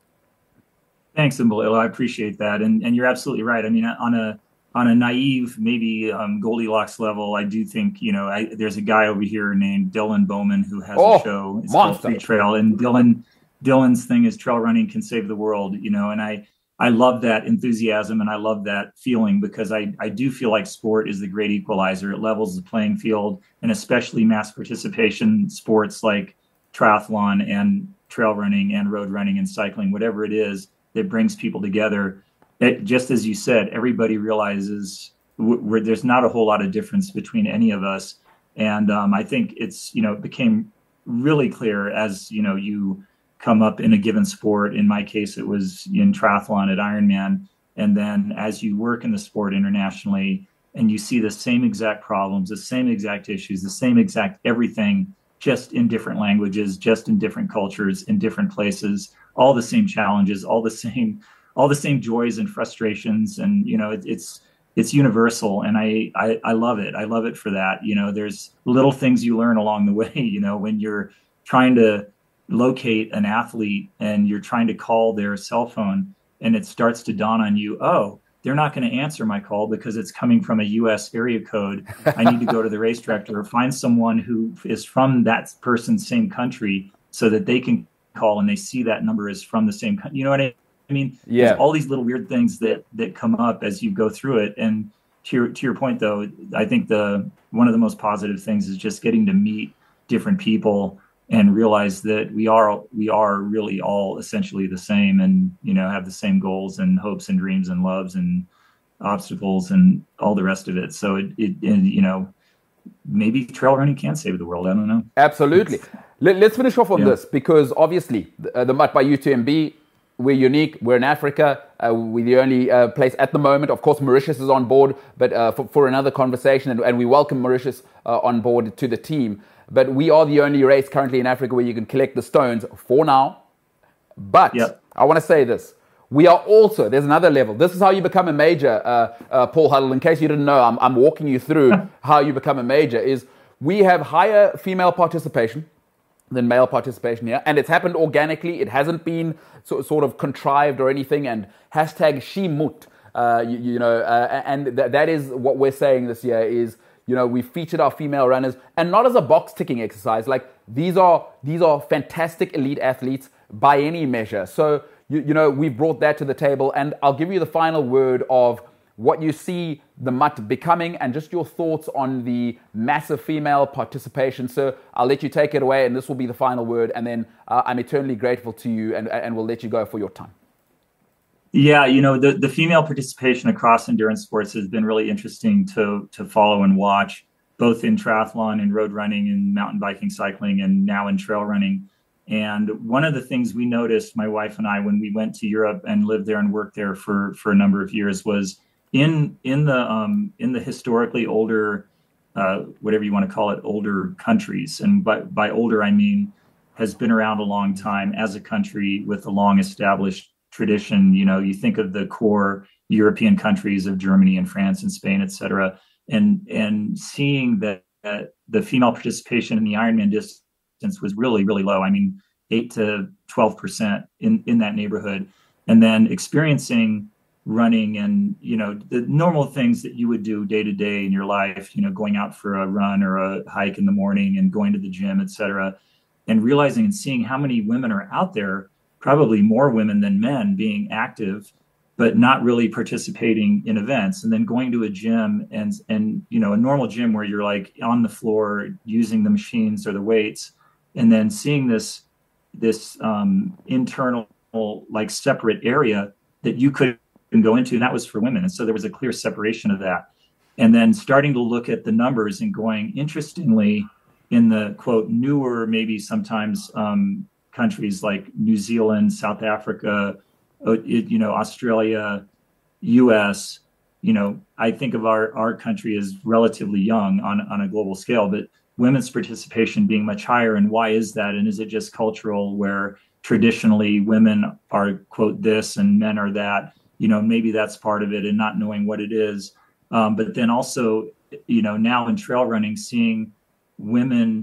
Thanks, Mbalelo. I appreciate that. And and you're absolutely right. I mean, on a on a naive, maybe um, Goldilocks level, I do think, you know, I, there's a guy over here named Dylan Bowman who has oh, a show. It's monster. called Free Trail. And Dylan Dylan's thing is trail running can save the world, you know, and I I love that enthusiasm and I love that feeling, because I, I do feel like sport is the great equalizer. It levels the playing field, and especially mass participation sports like triathlon and trail running and road running and cycling, whatever it is that brings people together. It, just as you said, everybody realizes w- w- there's not a whole lot of difference between any of us. And um, I think it's, you know, it became really clear as, you know, you come up in a given sport. In my case, it was in triathlon at Ironman. And then as you work in the sport internationally and you see the same exact problems, the same exact issues, the same exact everything, just in different languages, just in different cultures, in different places, all the same challenges, all the same, all the same joys and frustrations. And, you know, it, it's, it's universal. And I, I, I love it. I love it for that. You know, there's little things you learn along the way, you know, when you're trying to locate an athlete and you're trying to call their cell phone and it starts to dawn on you, oh, they're not going to answer my call because it's coming from a U S area code. I need to go to the race director or find someone who is from that person's same country so that they can call and they see that number is from the same country. You know what I mean? Yeah. There's all these little weird things that, that come up as you go through it. And to your, to your point, though, I think the one of the most positive things is just getting to meet different people and realize that we are we are really all essentially the same, and you know have the same goals and hopes and dreams and loves and obstacles and all the rest of it. So it, it and, you know maybe trail running can save the world. I don't know. Absolutely. Let, let's finish off on Yeah. this, because obviously the, the Mutt by U T M B, we're unique. We're in Africa. Uh, we're the only uh, place at the moment. Of course, Mauritius is on board, but uh, for, for another conversation, and, and we welcome Mauritius uh, on board to the team. But we are the only race currently in Africa where you can collect the stones for now. But Yep. I want to say this. We are also, there's another level. This is how you become a major, uh, uh, Paul Huddle. In case you didn't know, I'm, I'm walking you through how you become a major. Is we have higher female participation than male participation here. And it's happened organically. It hasn't been so, sort of contrived or anything. And hashtag Shimut, uh, you, you know, uh, and th- that is what we're saying this year is, you know, we featured our female runners, and not as a box ticking exercise. Like these are these are fantastic elite athletes by any measure. So you, you know we've brought that to the table, and I'll give you the final word of what you see the Mutt becoming, and just your thoughts on the massive female participation. So I'll let you take it away, and this will be the final word. And then uh, I'm eternally grateful to you, and and we'll let you go for your time. Yeah, you know, the, the female participation across endurance sports has been really interesting to to follow and watch, both in triathlon and road running and mountain biking, cycling, and now in trail running. And one of the things we noticed, my wife and I, when we went to Europe and lived there and worked there for, for a number of years, was in in the um, in the historically older, uh, whatever you want to call it, older countries. And by, by older, I mean has been around a long time as a country with a long established tradition. You know, you think of the core European countries of Germany and France and Spain, et cetera, and, and seeing that uh, the female participation in the Ironman distance was really, really low. I mean, eight to twelve percent in, in that neighborhood. And then experiencing running and, you know, the normal things that you would do day to day in your life, you know, going out for a run or a hike in the morning and going to the gym, et cetera, and realizing and seeing how many women are out there, probably more women than men, being active, but not really participating in events. And then going to a gym and, and, you know, a normal gym where you're like on the floor using the machines or the weights, and then seeing this, this um, internal, like separate area that you could go into. And that was for women. And so there was a clear separation of that. And then starting to look at the numbers and going, interestingly, in the quote, newer, maybe sometimes, um, countries like New Zealand, South Africa, you know, Australia, U S, you know, I think of our, our country as relatively young on, on a global scale, but women's participation being much higher. And why is that? And is it just cultural, where traditionally women are, quote, this and men are that? You know, maybe that's part of it, and not knowing what it is. Um, but then also, you know, now in trail running, seeing women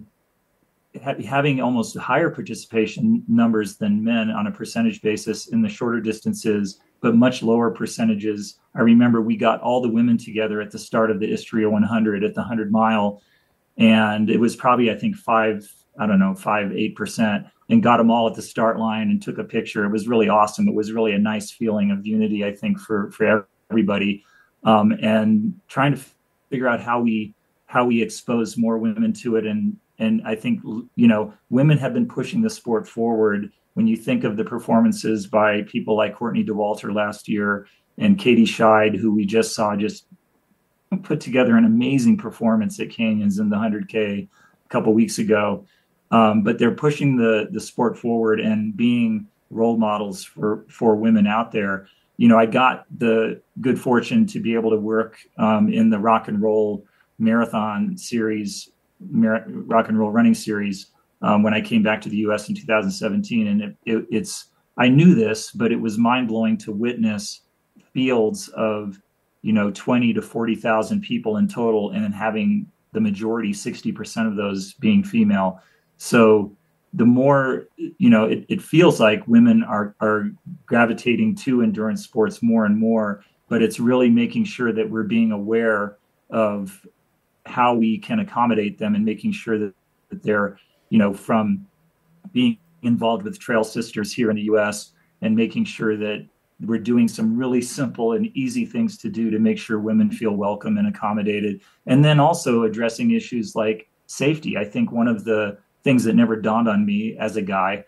having almost higher participation numbers than men on a percentage basis in the shorter distances, but much lower percentages. I remember we got all the women together at the start of the Istria one hundred at the one hundred mile. And it was probably, I think, five, I don't know, five, eight percent, and got them all at the start line and took a picture. It was really awesome. It was really a nice feeling of unity, I think, for, for everybody. Um, and trying to figure out how we, how we expose more women to it. And, And I think, you know, women have been pushing the sport forward. When you think of the performances by people like Courtney Dauwalter last year and Katie Scheid, who we just saw just put together an amazing performance at Canyons in the one hundred K a couple weeks ago. Um, but they're pushing the the sport forward and being role models for, for women out there. You know, I got the good fortune to be able to work um, in the rock and roll marathon series, mar- rock and roll running series um, when I came back to the U S in two thousand seventeen. And it, it, it's, I knew this, but it was mind blowing to witness fields of, you know, twenty to forty thousand people in total, and then having the majority, sixty percent of those being female. So the more, you know, it, it feels like women are, are gravitating to endurance sports more and more, but it's really making sure that we're being aware of how we can accommodate them and making sure that, that they're, you know, from being involved with Trail Sisters here in the U S and making sure that we're doing some really simple and easy things to do to make sure women feel welcome and accommodated. And then also addressing issues like safety. I think one of the things that never dawned on me as a guy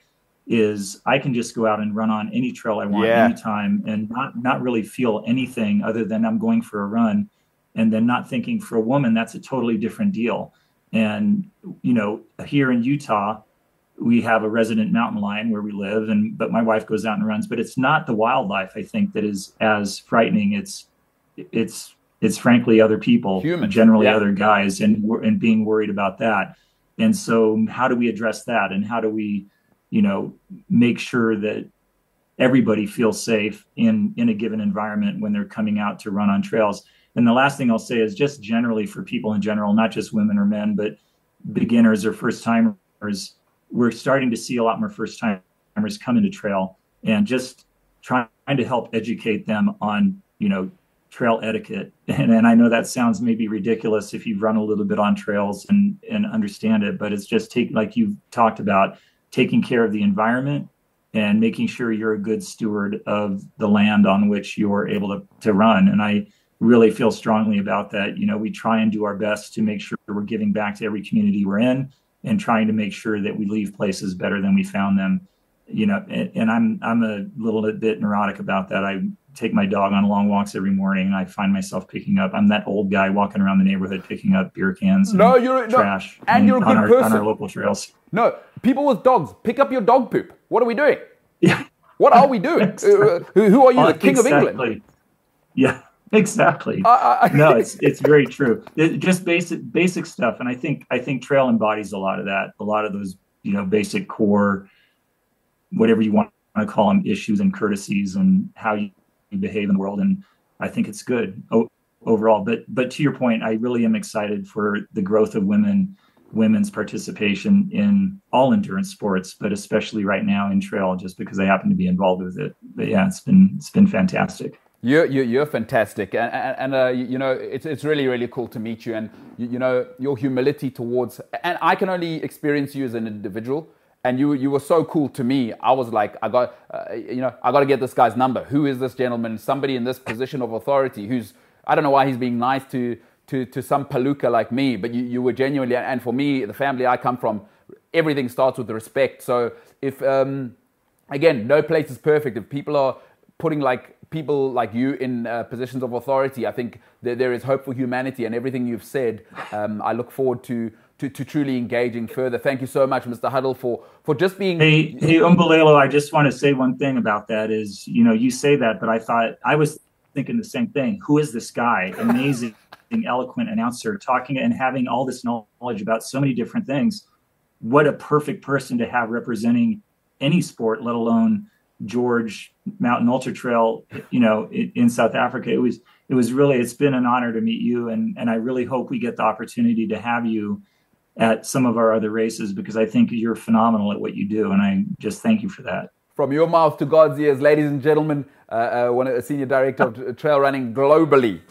is I can just go out and run on any trail I want yeah. anytime and not, not really feel anything other than I'm going for a run, and then not thinking for a woman, that's a totally different deal. And, you know, here in Utah, we have a resident mountain lion where we live, and but my wife goes out and runs, but it's not the wildlife, I think, that is as frightening. It's, it's, it's frankly other people, Humans. generally yeah. other guys, and and being worried about that. And so how do we address that? And how do we, you know, make sure that everybody feels safe in, in a given environment when they're coming out to run on trails? And the last thing I'll say is just generally for people in general, not just women or men, but beginners or first timers, we're starting to see a lot more first timers come into trail, and just trying to help educate them on, you know, trail etiquette. And, and I know that sounds maybe ridiculous if you've run a little bit on trails and, and understand it, but it's just take, like you've talked about, taking care of the environment and making sure you're a good steward of the land on which you're able to, to run. And I really feel strongly about that. You know, we try and do our best to make sure we're giving back to every community we're in, and trying to make sure that we leave places better than we found them. You know, and, and I'm I'm a little bit neurotic about that. I take my dog on long walks every morning, and I find myself picking up. I'm that old guy walking around the neighborhood picking up beer cans and no, you're, trash, no, and, and you're a good on our, person on our local trails. No, people with dogs, pick up your dog poop. What are we doing? Yeah, what are we doing? uh, who, who are you, oh, the king exactly. of England? Yeah, exactly. Uh, uh, no, it's it's very true. It, just basic basic stuff, and I think I think trail embodies a lot of that. A lot of those, you know, basic core, whatever you want to call them, issues and courtesies and how you behave in the world. And I think it's good o- overall. But but to your point, I really am excited for the growth of women, women's participation in all endurance sports, but especially right now in trail, just because I happen to be involved with it. But yeah, it's been it's been fantastic. You're you're, you're fantastic, and and, and uh, you, you know it's it's really really cool to meet you, and you, you know your humility towards, and I can only experience you as an individual. And you you were so cool to me. I was like, I got, uh, you know, I got to get this guy's number. Who is this gentleman? Somebody in this position of authority who's, I don't know why he's being nice to to to some palooka like me, but you, you were genuinely, and for me, the family I come from, everything starts with respect. So if, um, again, no place is perfect. If people are putting like people like you in uh, positions of authority, I think that there is hope for humanity, and everything you've said, um, I look forward to To, to truly engaging further. Thank you so much, Mister Huddle, for, for just being... Hey, hey, Umbalelo, I just want to say one thing about that is, you know, you say that, but I thought, I was thinking the same thing. Who is this guy? Amazing, eloquent announcer talking and having all this knowledge about so many different things. What a perfect person to have representing any sport, let alone George Mountain Ultra Trail, you know, in, in South Africa. It was, it was really, it's been an honor to meet you. And, and I really hope we get the opportunity to have you at some of our other races, because I think you're phenomenal at what you do, and I just thank you for that. From your mouth to God's ears, ladies and gentlemen, uh, uh, one a senior director of trail running globally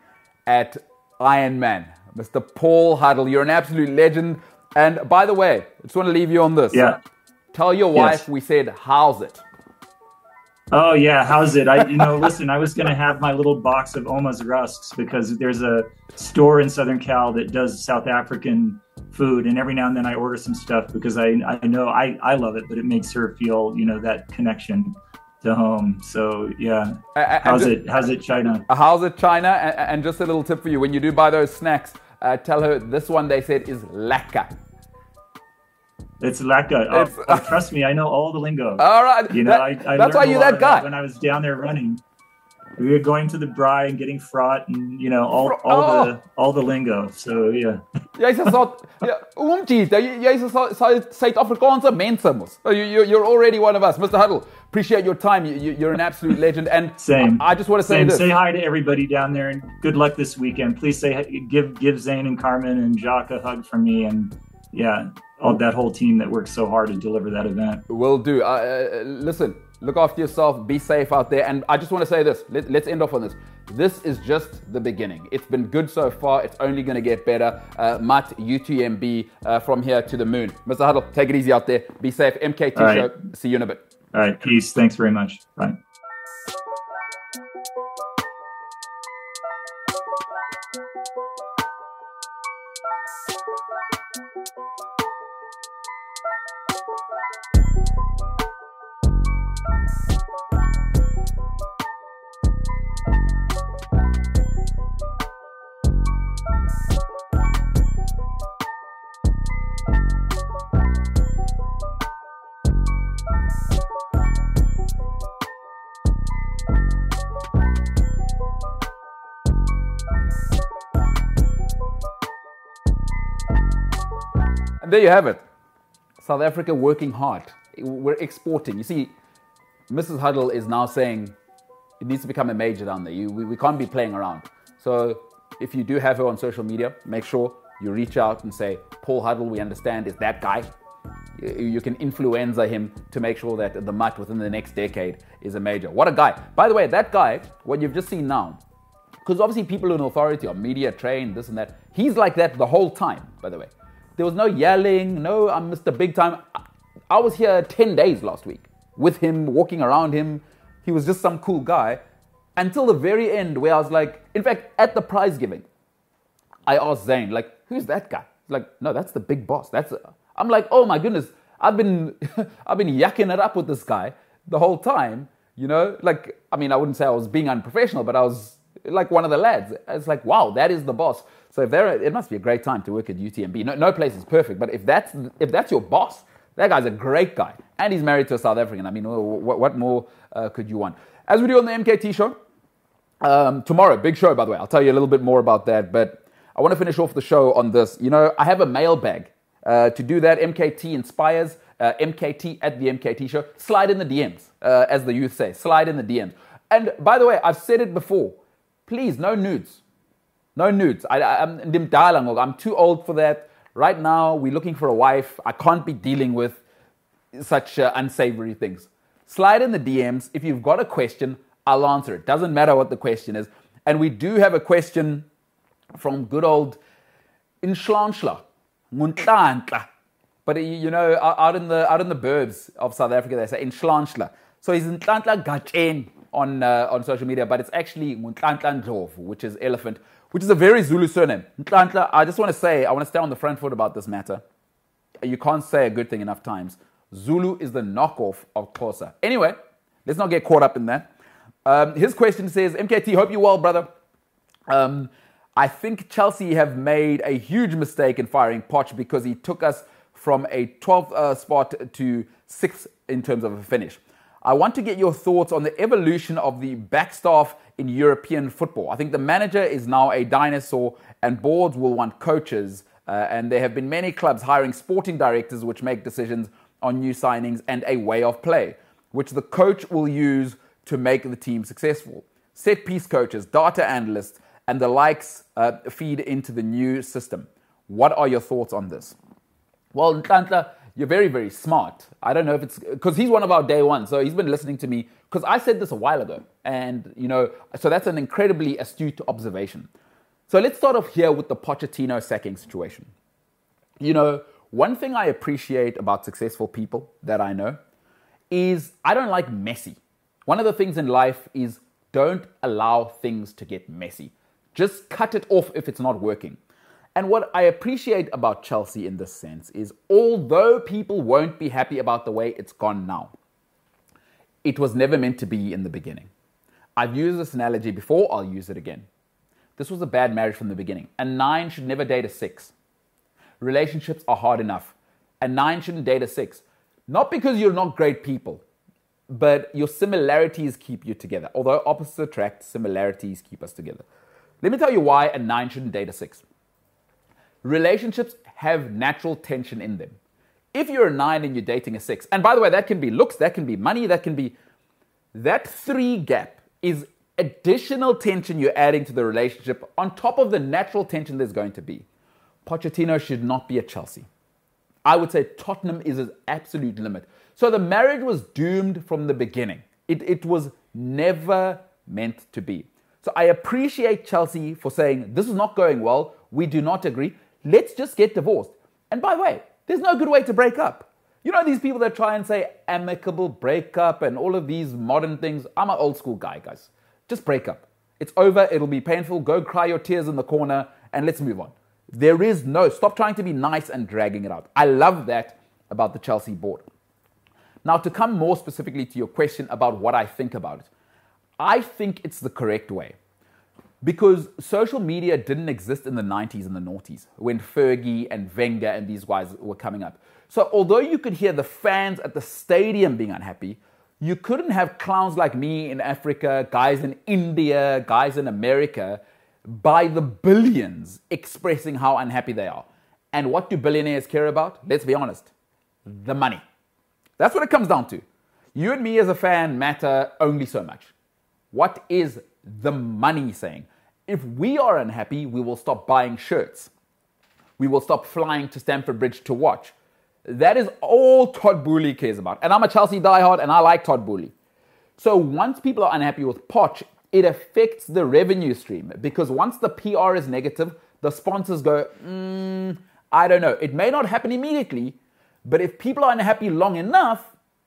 at Ironman, Mister Paul Huddle. You're an absolute legend. And by the way, I just want to leave you on this. Yeah. Tell your wife yes. we said, how's it? Oh yeah, how's it? I, you know, listen, I was going to have my little box of Oma's rusks, because there's a store in Southern Cal that does South African food, and every now and then I order some stuff because I I know I, I love it, but it makes her feel, you know, that connection to home. So yeah, uh, how's just, it? How's it, China? How's it, China? And, and just a little tip for you: when you do buy those snacks, uh, tell her this one they said is lekker. It's Laka. Oh, it's, oh, trust me, I know all the lingo. All right. You know, that, I, I that's why you're that guy. That when I was down there running. We were going to the braai and getting fraught and, you know, all, all oh. the all the lingo. So, yeah. Jy sê so, oomtjie, jy sê Suid-Afrikaanse mense mos. You you're already one of us. Mister Huddle, appreciate your time. You, you're an absolute legend. And Same. I, I just want to say Same. this. Say hi to everybody down there and good luck this weekend. Please say give give Zane and Carmen and Jacques a hug from me, and yeah, all that whole team that worked so hard to deliver that event. Will do. Uh, listen. Look after yourself, be safe out there. And I just want to say this, Let, let's end off on this. This is just the beginning. It's been good so far. It's only going to get better. Uh, Matt, U T M B, uh, from here to the moon. Mister Huddle, take it easy out there. Be safe. M K T right. Show. See you in a bit. All right. Peace. Thanks very much. Bye. There you have it. South Africa working hard. We're exporting. You see, Missus Huddle is now saying it needs to become a major down there. You, we, we can't be playing around. So if you do have her on social media, make sure you reach out and say, Paul Huddle, we understand, is that guy. You, you can influenza him to make sure that the mutt within the next decade is a major. What a guy. By the way, that guy, what you've just seen now, because obviously people in authority are media trained, this and that. He's like that the whole time, by the way. There was no yelling, no, I'm Mister Big Time. I was here ten days last week with him, walking around him. He was just some cool guy until the very end where I was like, in fact, at the prize giving, I asked Zane, like, who's that guy? He's like, no, that's the big boss. That's. A... I'm like, oh my goodness, I've been, I've been yakking it up with this guy the whole time, you know? Like, I mean, I wouldn't say I was being unprofessional, but I was like one of the lads. It's like, wow, that is the boss. So if there, it must be a great time to work at U T M B. No, no place is perfect, but if that's if that's your boss, that guy's a great guy, and he's married to a South African. I mean, what, what more uh, could you want? As we do on the M K T show um, tomorrow, big show by the way. I'll tell you a little bit more about that, but I want to finish off the show on this. You know, I have a mailbag uh, to do that. M K T inspires uh, M K T at the M K T show. Slide in the D Ms, uh, as the youth say. Slide in the D Ms. And by the way, I've said it before. Please, no nudes. No nudes. I, I, I'm, I'm too old for that. Right now, we're looking for a wife. I can't be dealing with such uh, unsavory things. Slide in the D Ms. If you've got a question, I'll answer it. Doesn't matter what the question is. And we do have a question from good old Inhlanhla, Muntlantla. But you know, out in the out in the burbs of South Africa, they say Inhlanhla. So he's Inhlanhla Gachen on uh, on social media, but it's actually Muntlantla Ndlovu, which is elephant, which is a very Zulu surname. Inhlanhla, I just want to say, I want to stay on the front foot about this matter. You can't say a good thing enough times. Zulu is the knockoff of Xhosa. Anyway, let's not get caught up in that. Um, his question says, M K T, hope you're well, brother. Um, I think Chelsea have made a huge mistake in firing Poch because he took us from a twelfth uh, spot to sixth in terms of a finish. I want to get your thoughts on the evolution of the backstaff in European football. I think the manager is now a dinosaur and boards will want coaches. Uh, and there have been many clubs hiring sporting directors which make decisions on new signings and a way of play, which the coach will use to make the team successful. Set piece coaches, data analysts, and the likes uh, feed into the new system. What are your thoughts on this? Well, Nhlanhla, you're very, very smart. I don't know if it's because he's one of our day one, so he's been listening to me because I said this a while ago. And, you know, so that's an incredibly astute observation. So let's start off here with the Pochettino sacking situation. You know, one thing I appreciate about successful people that I know is I don't like messy. One of the things in life is don't allow things to get messy. Just cut it off if it's not working. And what I appreciate about Chelsea in this sense is although people won't be happy about the way it's gone now, it was never meant to be in the beginning. I've used this analogy before, I'll use it again. This was a bad marriage from the beginning. A nine should never date a six. Relationships are hard enough. A nine shouldn't date a six. Not because you're not great people, but your similarities keep you together. Although opposites attract, similarities keep us together. Let me tell you why a nine shouldn't date a six. Relationships have natural tension in them. If you're a nine and you're dating a six, and by the way, that can be looks, that can be money, that can be... That three gap is additional tension you're adding to the relationship on top of the natural tension there's going to be. Pochettino should not be at Chelsea. I would say Tottenham is his absolute limit. So the marriage was doomed from the beginning. It, it was never meant to be. So I appreciate Chelsea for saying, this is not going well. We do not agree. Let's just get divorced. And by the way, there's no good way to break up. You know these people that try and say amicable breakup and all of these modern things? I'm an old school guy, guys. Just break up. It's over. It'll be painful. Go cry your tears in the corner and let's move on. There is no, stop trying to be nice and dragging it out. I love that about the Chelsea board. Now, to come more specifically to your question about what I think about it, I think it's the correct way. Because social media didn't exist in the nineties and the noughties when Fergie and Wenger and these guys were coming up. So although you could hear the fans at the stadium being unhappy, you couldn't have clowns like me in Africa, guys in India, guys in America, by the billions expressing how unhappy they are. And what do billionaires care about? Let's be honest. The money. That's what it comes down to. You and me as a fan matter only so much. What is the money saying? If we are unhappy, we will stop buying shirts. We will stop flying to Stamford Bridge to watch. That is all Todd Boehly cares about. And I'm a Chelsea diehard and I like Todd Boehly. So once people are unhappy with Poch, it affects the revenue stream. Because once the P R is negative, the sponsors go, mm, I don't know. It may not happen immediately, but if people are unhappy long enough,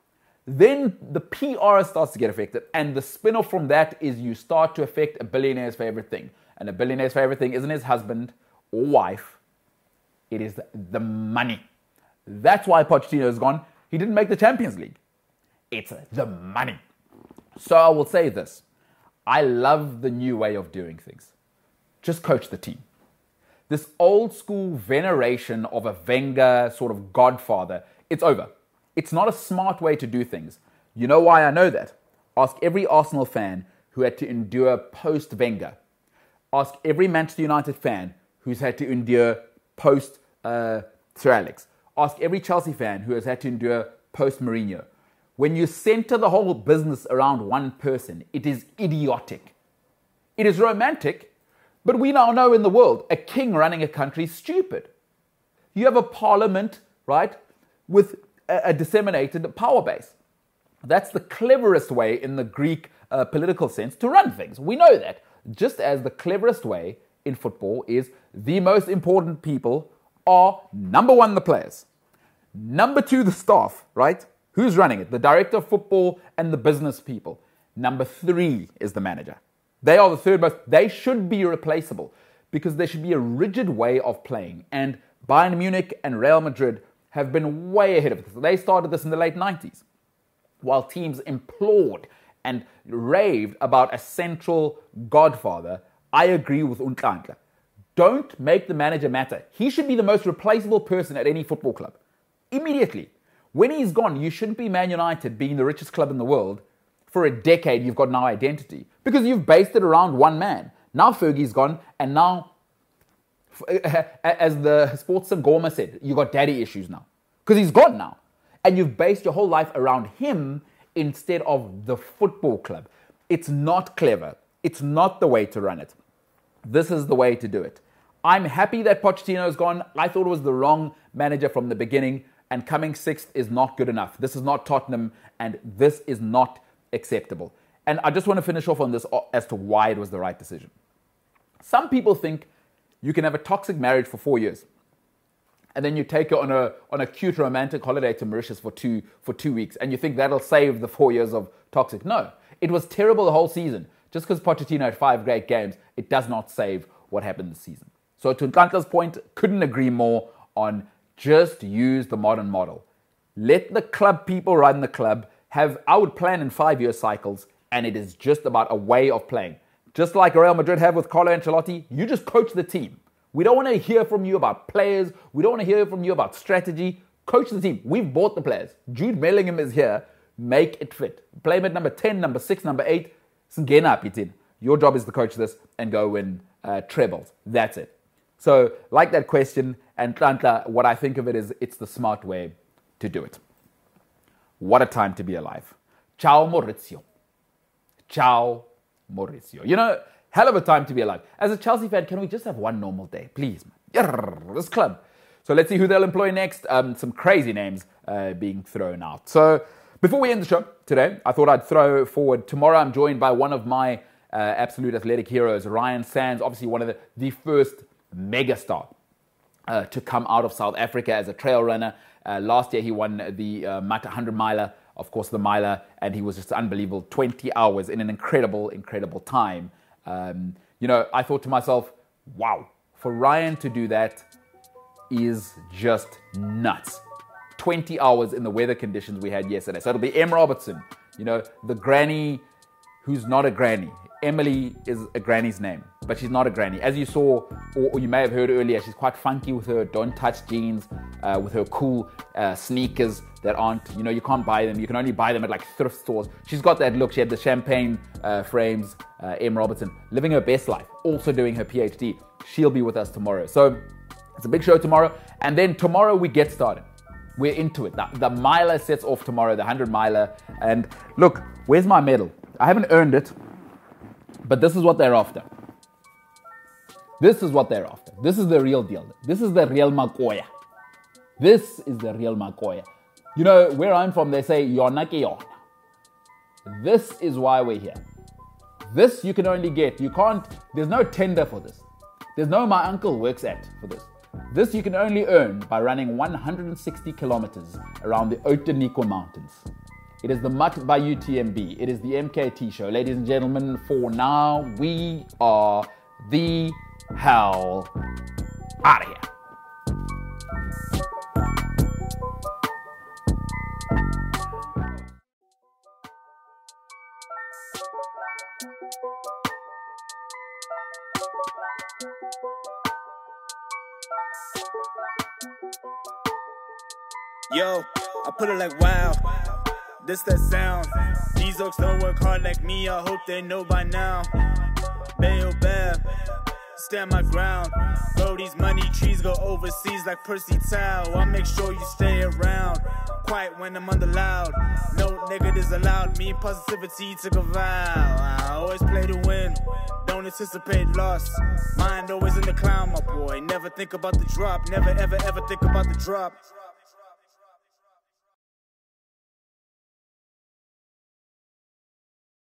then the P R starts to get affected. And the spin-off from that is you start to affect a billionaire's favorite thing. And a billionaire's favorite thing isn't his husband or wife. It is the money. That's why Pochettino is gone. He didn't make the Champions League. It's the money. So I will say this. I love the new way of doing things. Just coach the team. This old school veneration of a Wenger sort of godfather, it's over. It's not a smart way to do things. You know why I know that? Ask every Arsenal fan who had to endure post-Wenger. Ask every Manchester United fan who's had to endure post uh, Sir Alex. Ask every Chelsea fan who has had to endure post-Mourinho. When you center the whole business around one person, it is idiotic. It is romantic, but we now know in the world, a king running a country is stupid. You have a parliament, right, with a, a disseminated power base. That's the cleverest way in the Greek uh, political sense to run things. We know that. Just as the cleverest way in football is the most important people are, number one, the players. Number two, the staff, right? Who's running it? The director of football and the business people. Number three is the manager. They are the third most. They should be replaceable because there should be a rigid way of playing. And Bayern Munich and Real Madrid have been way ahead of this. They started this in the late nineties. While teams implored and raved about a central godfather, I agree with Unhlanhla. Don't make the manager matter. He should be the most replaceable person at any football club. Immediately. When he's gone, you shouldn't be Man United being the richest club in the world. For a decade, you've got no identity because you've based it around one man. Now Fergie's gone, and now, as the Sports Gorma said, you've got daddy issues now because he's gone now. And you've based your whole life around him instead of the football club. It's not clever. It's not the way to run it. This is the way to do it. I'm happy that Pochettino's gone. I thought it was the wrong manager from the beginning. And coming sixth is not good enough. This is not Tottenham, and this is not acceptable. And I just want to finish off on this as to why it was the right decision. Some people think you can have a toxic marriage for four years, and then you take her on a on a cute romantic holiday to Mauritius for two for two weeks, and you think that'll save the four years of toxic. No, it was terrible the whole season. Just because Pochettino had five great games, it does not save what happened this season. So to Nhlanhla's point, couldn't agree more on just use the modern model. Let the club people run the club. Have, I would plan in five-year cycles, and it is just about a way of playing. Just like Real Madrid have with Carlo Ancelotti, you just coach the team. We don't want to hear from you about players. We don't want to hear from you about strategy. Coach the team. We've bought the players. Jude Bellingham is here. Make it fit. Play him at number ten, number six, number eight. Your job is to coach this and go win uh, trebles. That's it. So, like that question, and Tlantla, what I think of it is it's the smart way to do it. What a time to be alive. Ciao, Maurizio. Ciao, Maurizio. You know, hell of a time to be alive. As a Chelsea fan, can we just have one normal day? Please, man. Yarr, this club. So let's see who they'll employ next. Um, some crazy names uh, being thrown out. So before we end the show today, I thought I'd throw forward. Tomorrow I'm joined by one of my uh, absolute athletic heroes, Ryan Sands, obviously one of the, the first megastar uh, to come out of South Africa as a trail runner. Uh, last year he won the uh, Mata one hundred miler, of course the miler, and he was just unbelievable. twenty hours in an incredible, incredible time. Um, you know, I thought to myself, wow, for Ryan to do that is just nuts. twenty hours in the weather conditions we had yesterday. So it'll be Em Robertson, you know, the granny who's not a granny. Emily is a granny's name, but she's not a granny. As you saw, or, or you may have heard earlier, she's quite funky with her don't touch jeans, uh, with her cool uh, sneakers that aren't, you know, you can't buy them. You can only buy them at like thrift stores. She's got that look. She had the champagne uh, frames, uh, Em Robertson, living her best life, also doing her PhD. She'll be with us tomorrow. So it's a big show tomorrow. And then tomorrow we get started. We're into it. The, the miler sets off tomorrow, the one hundred miler. And look, where's my medal? I haven't earned it, but this is what they're after. This is what they're after. This is the real deal. This is the real Makoya. This is the real Makoya. You know, where I'm from, they say, Yona ke yona. This is why we're here. This you can only get. You can't, there's no tender for this. There's no my uncle works at for this. This you can only earn by running one hundred sixty kilometers around the Outeniqua Mountains. It is the Mutt by U T M B. It is the M K T show. Ladies and gentlemen, for now, we are the hell out of here. Yo, I put it like wow, this that sound. These oaks don't work hard like me, I hope they know by now. Baobab, stand my ground. Bro, these money trees go overseas like Percy Tau. I'll make sure you stay around, quiet when I'm under loud. No negatives allowed, me and positivity took a vow. I always play to win, don't anticipate loss. Mind always in the clown, my boy. Never think about the drop, never ever ever think about the drop.